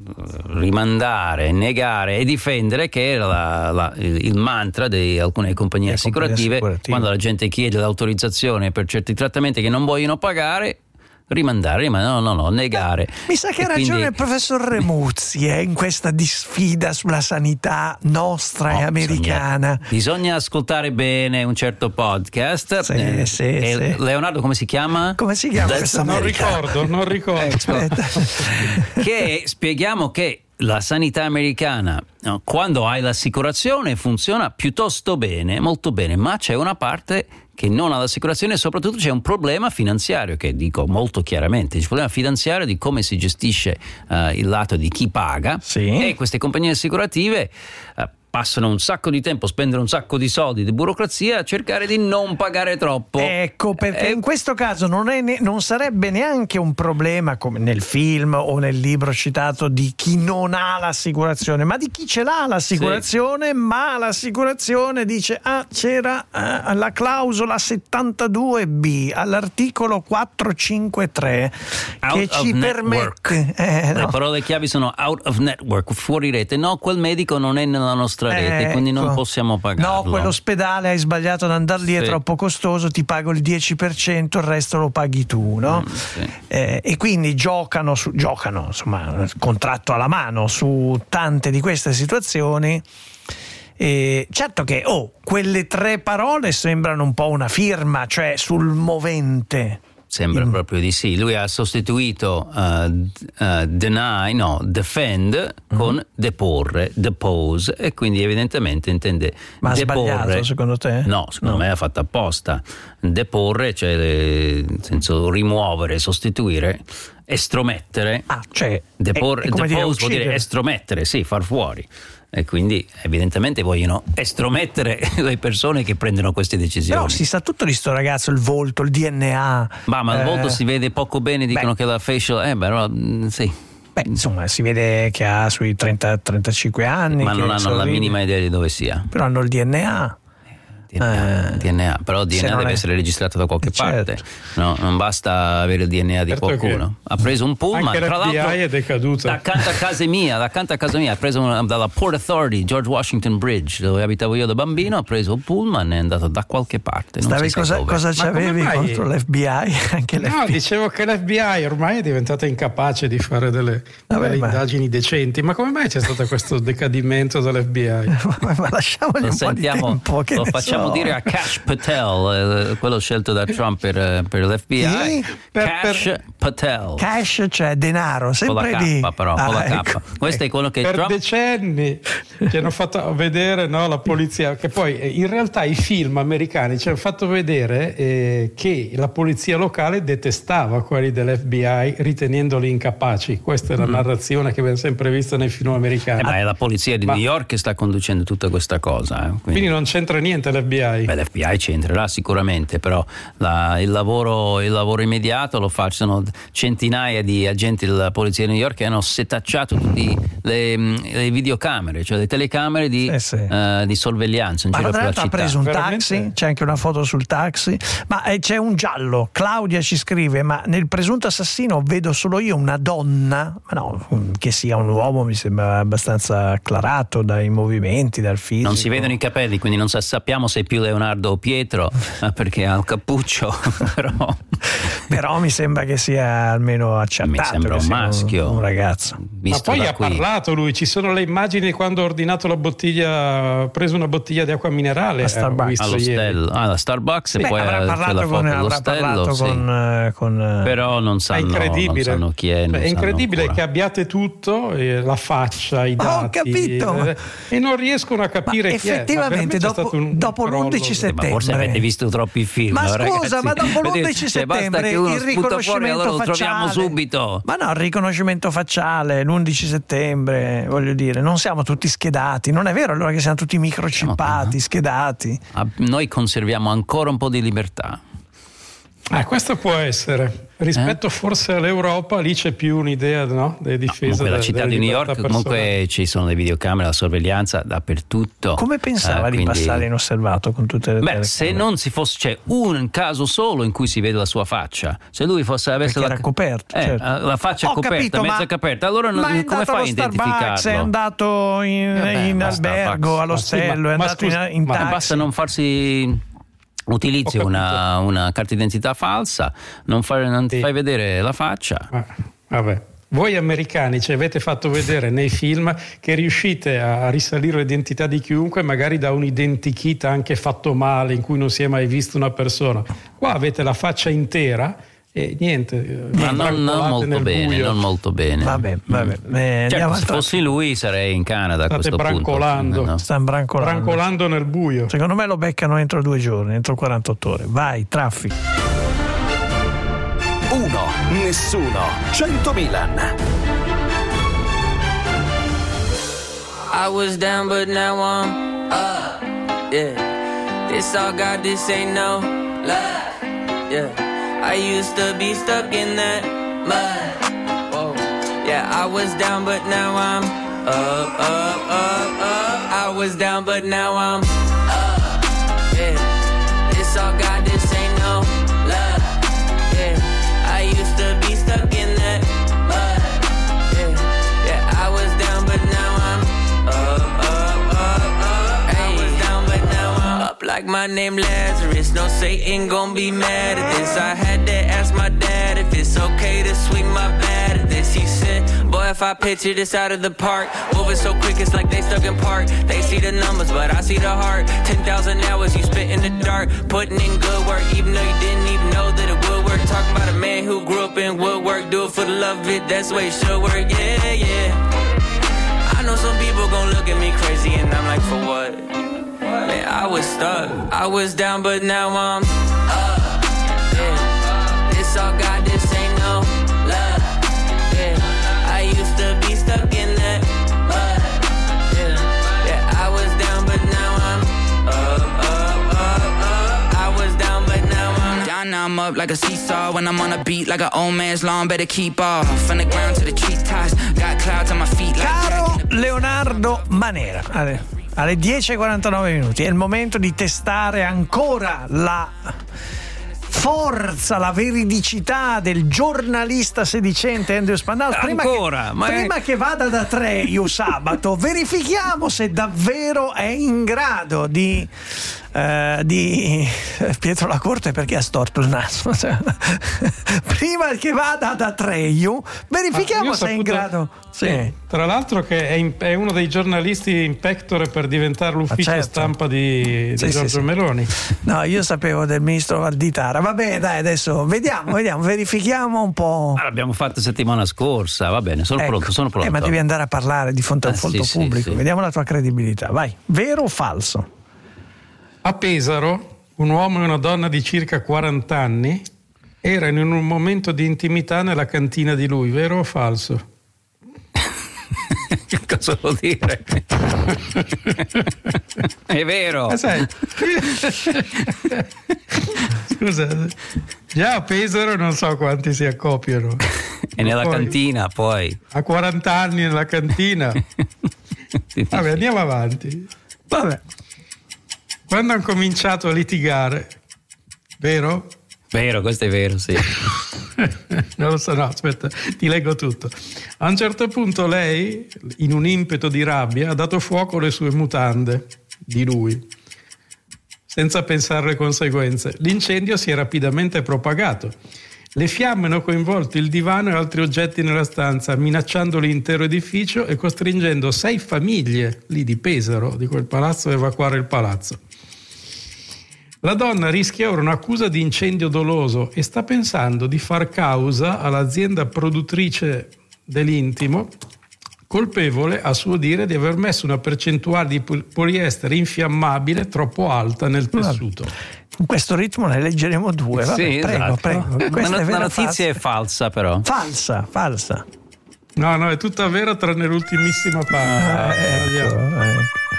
rimandare, negare e difendere, che era il mantra di alcune compagnie assicurative. Quando la gente chiede l'autorizzazione per certi trattamenti che non vogliono pagare, rimandare, ma no, negare. Mi sa che ha ragione il professor Remuzzi in questa disfida sulla sanità nostra e americana. Bisogna ascoltare bene un certo podcast. Sì. Leonardo, come si chiama? Come si chiama? Non ricordo. Aspetta. Che spieghiamo che la sanità americana, quando hai l'assicurazione, funziona piuttosto bene, molto bene, ma c'è una parte che non ha l'assicurazione e soprattutto c'è un problema finanziario, che dico molto chiaramente, c'è un problema finanziario di come si gestisce il lato di chi paga, e queste compagnie assicurative passano un sacco di tempo, spendono un sacco di soldi di burocrazia a cercare di non pagare troppo. Ecco perché in questo caso non sarebbe neanche un problema, come nel film o nel libro citato, di chi non ha l'assicurazione, ma di chi ce l'ha l'assicurazione, ma l'assicurazione dice c'era la clausola 72B all'articolo 453 che ci permette le parole chiavi sono out of network, fuori rete. No, quel medico non è nella nostra rete, quindi non possiamo pagarlo. No, quell'ospedale hai sbagliato ad andare lì, è troppo costoso, ti pago il 10%, il resto lo paghi tu, no? E quindi giocano insomma, contratto alla mano su tante di queste situazioni. Certo che quelle tre parole sembrano un po' una firma, cioè sul movente. Sembra proprio di sì. Lui ha sostituito defend con deporre, depose, e quindi evidentemente intende ma deporre. Ha sbagliato secondo te? No, secondo me ha fatto apposta. Deporre, cioè nel senso rimuovere, sostituire, estromettere. Cioè deporre, depose vuol dire estromettere, sì, far fuori. E quindi evidentemente vogliono estromettere le persone che prendono queste decisioni. Però si sa tutto di sto ragazzo, il volto, il DNA. Ma il volto si vede poco bene, dicono che la facial però sì. Insomma, si vede che ha sui 30-35 anni. Ma non hanno la minima idea di dove sia. Però hanno il DNA. DNA, però il DNA deve essere registrato da qualche parte, no? Non basta avere il DNA di qualcuno. Ha preso un pullman, anche tra l'altro è decaduta. accanto a casa mia, ha preso dalla Port Authority, George Washington Bridge, dove abitavo io da bambino, ha preso un pullman e è andato da qualche parte. Cosa c'avevi contro l'FBI? Anche l'FBI. No, dicevo che l'FBI ormai è diventata incapace di fare delle indagini decenti. Ma come mai c'è stato questo decadimento dell'FBI? Ma lasciamogli un po' di tempo, che lo facciamo dire a Kash Patel, quello scelto da Trump per l'FBI. Patel. Cash, cioè denaro, sempre con la K, però con la K. Questo è quello che per Trump... decenni ci hanno fatto vedere, no, la polizia, che poi in realtà i film americani ci hanno fatto vedere che la polizia locale detestava quelli dell'FBI ritenendoli incapaci. Questa è la narrazione che abbiamo sempre visto nei film americani. Ma è la polizia di New York che sta conducendo tutta questa cosa. Quindi non c'entra niente l'FBI. L'FBI c'entrerà sicuramente, però il lavoro immediato lo facciano centinaia di agenti della polizia di New York che hanno setacciato tutte le videocamere, cioè le telecamere di sorveglianza in giro per la città. Ha preso un taxi, c'è anche una foto sul taxi, ma c'è un giallo. Claudia ci scrive: ma nel presunto assassino vedo solo io una donna, ma no, che sia un uomo mi sembra abbastanza acclarato dai movimenti, dal fisico. Non si vedono i capelli, quindi non sappiamo se sei più Leonardo o Pietro perché ha il cappuccio, però mi sembra che sia almeno acciattato. Mi sembra un maschio, un ragazzo. Ma poi ha parlato lui, ci sono le immagini quando ha ordinato la bottiglia, ha preso una bottiglia di acqua minerale a Starbucks. Alla Starbucks. E poi avrà parlato con però non sanno chi è. È incredibile che abbiate tutto, la faccia, i dati. Ho capito. E non riescono a capire chi è. Effettivamente dopo l'11 settembre. Ma forse avete visto troppi film. Ma scusa, ragazzi, ma dopo l'11 settembre il riconoscimento allora lo facciale. Troviamo subito. Ma no, il riconoscimento facciale, l'11 settembre, voglio dire, non siamo tutti schedati. Non è vero allora che siamo tutti microchippati, schedati. Noi conserviamo ancora un po' di libertà. Questo può essere. Rispetto forse all'Europa, lì c'è più un'idea, no? Delle difese. Comunque la città di New York, comunque ci sono le videocamere, la sorveglianza dappertutto. Come pensava di passare inosservato con tutte le telecamere? Se non si fosse, c'è un caso solo in cui si vede la sua faccia. Se lui avesse era coperto, certo. La faccia coperta, capito, mezza coperta, allora come fai a identificarlo? È andato in albergo, all'ostello, è andato in taxi. Basta non farsi. Utilizzi una carta d'identità falsa, non fai vedere la faccia. Vabbè. Voi americani ci avete fatto vedere nei film che riuscite a risalire l'identità di chiunque, magari da un identikit anche fatto male, in cui non si è mai visto una persona. Qua avete la faccia intera e niente, ma non molto bene. Vabbè. Certo, se fossi lui sarei in Canada a questo brancolando. punto. Stanno brancolando nel buio. Secondo me lo beccano entro 2 giorni, entro 48 ore. Vai, traffico. 1, nessuno, 100 Milan. I was down but now I'm up. Yeah, this all God, this ain't no love. Yeah. I used to be stuck in that mud. Whoa. Yeah, I was down, but now I'm up. I was down, but now I'm up. Yeah, this all God, this ain't no love. Yeah, I used to be stuck in that mud. Yeah, I was down, but now I'm up. I was down, but now I'm up like my name Lazarus. No Satan gon' be mad at this. I had to ask my dad if it's okay to swing my bat at this. He said, boy, if I picture this out of the park, moving so quick it's like they stuck in park. They see the numbers, but I see the heart. 10,000 hours you spent in the dark, putting in good work, even though you didn't even know that it would work. Talking about a man who grew up in woodwork, do it for the love of it, that's the way it should work. Yeah. I know some people gon' look at me crazy and I'm like, for what? Man, I was stuck, I was down, but now I'm up. Yeah, this all God, this ain't no love. Yeah, I used to be stuck in that mud. Yeah, I was down, but now I'm up. I was down, but now I'm down. Now I'm up like a seesaw. When I'm on a beat like an old man's lawn, better keep off. From the ground to the treetops, got clouds on my feet. Caro Leonardo Manera, alle 10:49 minuti è il momento di testare ancora la forza, la veridicità del giornalista sedicente Andrew Spandau. Prima che vada da Treju sabato, verifichiamo se davvero è in grado di Pietro La Corte, perché ha storto il naso. Prima che vada da Treju, verifichiamo se è in grado. Sì. Tra l'altro che è uno dei giornalisti in pectore per diventare l'ufficio stampa di Giorgio Meloni. No, io sapevo del ministro Valditara. Vabbè, dai, adesso vediamo, verifichiamo un po'. L'abbiamo fatto settimana scorsa, va bene, sono pronto. Ma devi andare a parlare di fronte a un folto pubblico. Sì. Vediamo la tua credibilità. Vai, vero o falso? A Pesaro, un uomo e una donna di circa 40 anni erano in un momento di intimità nella cantina di lui, vero o falso? Che cosa vuol dire? È vero. Sai, scusa, già a Pesaro non so quanti si accoppiano. E nella cantina poi. A 40 anni nella cantina. Vabbè, andiamo avanti. Vabbè. Quando hanno cominciato a litigare, vero? Vero, questo è vero, sì. Non lo so, no, aspetta, ti leggo tutto. A un certo punto lei, in un impeto di rabbia, ha dato fuoco alle sue mutande di lui. senza pensare alle conseguenze. L'incendio si è rapidamente propagato. Le fiamme hanno coinvolto il divano e altri oggetti nella stanza, minacciando l'intero edificio e costringendo 6 famiglie lì di Pesaro, di quel palazzo, a evacuare il palazzo. La donna rischia ora un'accusa di incendio doloso e sta pensando di far causa all'azienda produttrice dell'intimo, colpevole, a suo dire, di aver messo una percentuale di poliestere infiammabile troppo alta nel tessuto. In questo ritmo ne leggeremo 2. Vabbè, sì, prego, esatto. prego. La notizia è falsa, però. Falsa. No, è tutta vera tranne l'ultimissima parte.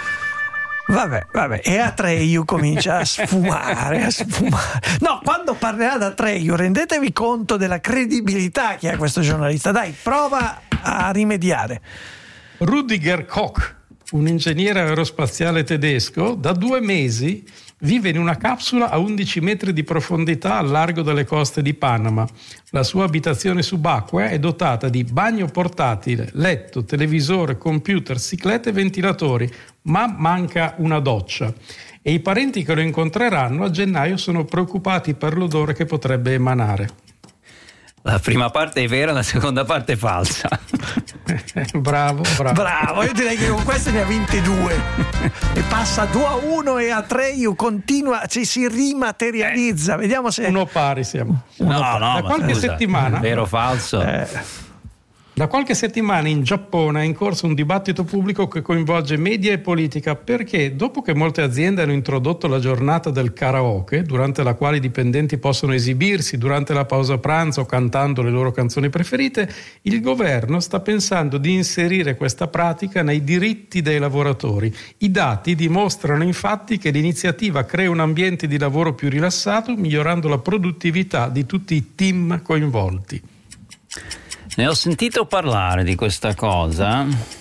Vabbè, e Atreyu comincia a sfumare. No, quando parlerà da Atreyu rendetevi conto della credibilità che ha questo giornalista. Dai, prova a rimediare. Rüdiger Koch, un ingegnere aerospaziale tedesco, da 2 mesi vive in una capsula a 11 metri di profondità al largo delle coste di Panama. La sua abitazione subacquea è dotata di bagno portatile, letto, televisore, computer, ciclette e ventilatori, ma manca una doccia. E i parenti che lo incontreranno a gennaio sono preoccupati per l'odore che potrebbe emanare. La prima parte è vera, la seconda parte è falsa. Bravo. Io direi che con queste ne ha vinte 2 e passa 2-1 e Atreyu continua, si rimaterializza. Vediamo se uno pari siamo. Da qualche settimana, vero o falso? Da qualche settimana in Giappone è in corso un dibattito pubblico che coinvolge media e politica, perché dopo che molte aziende hanno introdotto la giornata del karaoke, durante la quale i dipendenti possono esibirsi durante la pausa pranzo cantando le loro canzoni preferite, il governo sta pensando di inserire questa pratica nei diritti dei lavoratori. I dati dimostrano infatti che l'iniziativa crea un ambiente di lavoro più rilassato, migliorando la produttività di tutti i team coinvolti. Ne ho sentito parlare di questa cosa,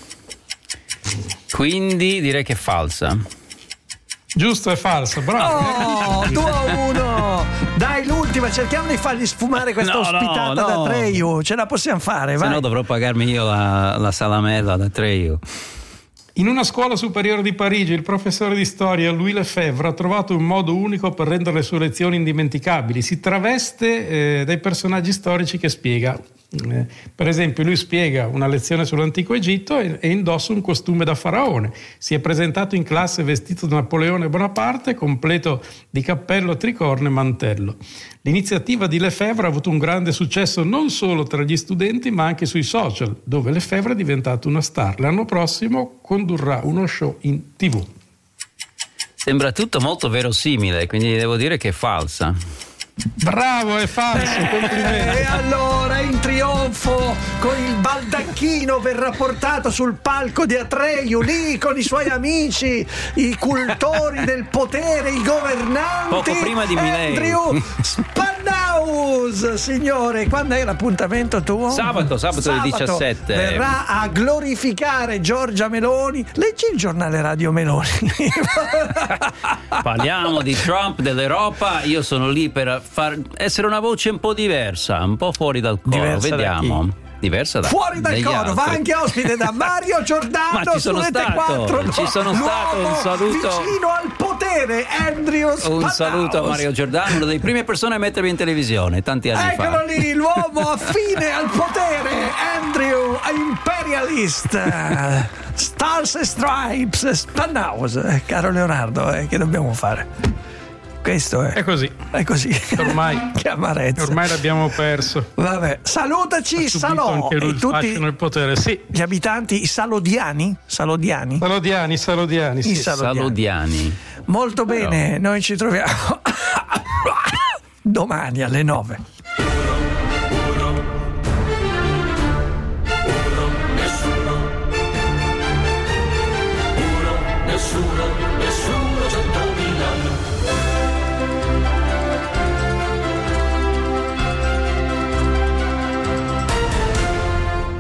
quindi direi che è falsa. Giusto, è falsa, bravo. 2-1. Dai, l'ultima, cerchiamo di fargli sfumare questa ospitata da Atreyu. Ce la possiamo fare, vai. Se no dovrò pagarmi io la salamella da Atreyu. In una scuola superiore di Parigi, il professore di storia Louis Lefebvre ha trovato un modo unico per rendere le sue lezioni indimenticabili. Si traveste dai personaggi storici che spiega. Per esempio, lui spiega una lezione sull'antico Egitto e indossa un costume da faraone. Si è presentato in classe vestito da Napoleone Bonaparte, completo di cappello, tricorno e mantello. L'iniziativa di Lefebvre ha avuto un grande successo non solo tra gli studenti, ma anche sui social, dove Lefebvre è diventato una star. L'anno prossimo condurrà uno show in TV. Sembra tutto molto verosimile, quindi devo dire che è falsa. Bravo, è falso, complimenti. E allora in trionfo con il baldacchino verrà portato sul palco di Atreyu, lì con i suoi amici, i cultori del potere, i governanti. Poco prima di Milei. Andrew Spannaus, signore, quando è l'appuntamento tuo? Sabato del 17. Verrà a glorificare Giorgia Meloni. Leggi il giornale Radio Meloni. Parliamo di Trump, dell'Europa. Io sono lì per essere una voce un po' diversa, un po' fuori dal coro. Diversa. Vediamo. Diversa da fuori dal coro, altri. va anche ospite da Mario Giordano. Ma ci sono stato, un saluto vicino al potere, Andrew Spannaus. Un saluto a Mario Giordano, una delle prime persone a mettermi in televisione tanti anni fa. Eccolo lì, l'uomo affine al potere, Andrew Imperialist. Stars and Stripes, Spannaus. Caro Leonardo, che dobbiamo fare? Questo è così. Ormai, che amarezza. Ormai l'abbiamo perso. Vabbè, salutaci Salò e tutti il potere. Sì. Gli abitanti, i salodiani. Salodiani. Molto bene, noi ci troviamo domani alle 9. Nessuno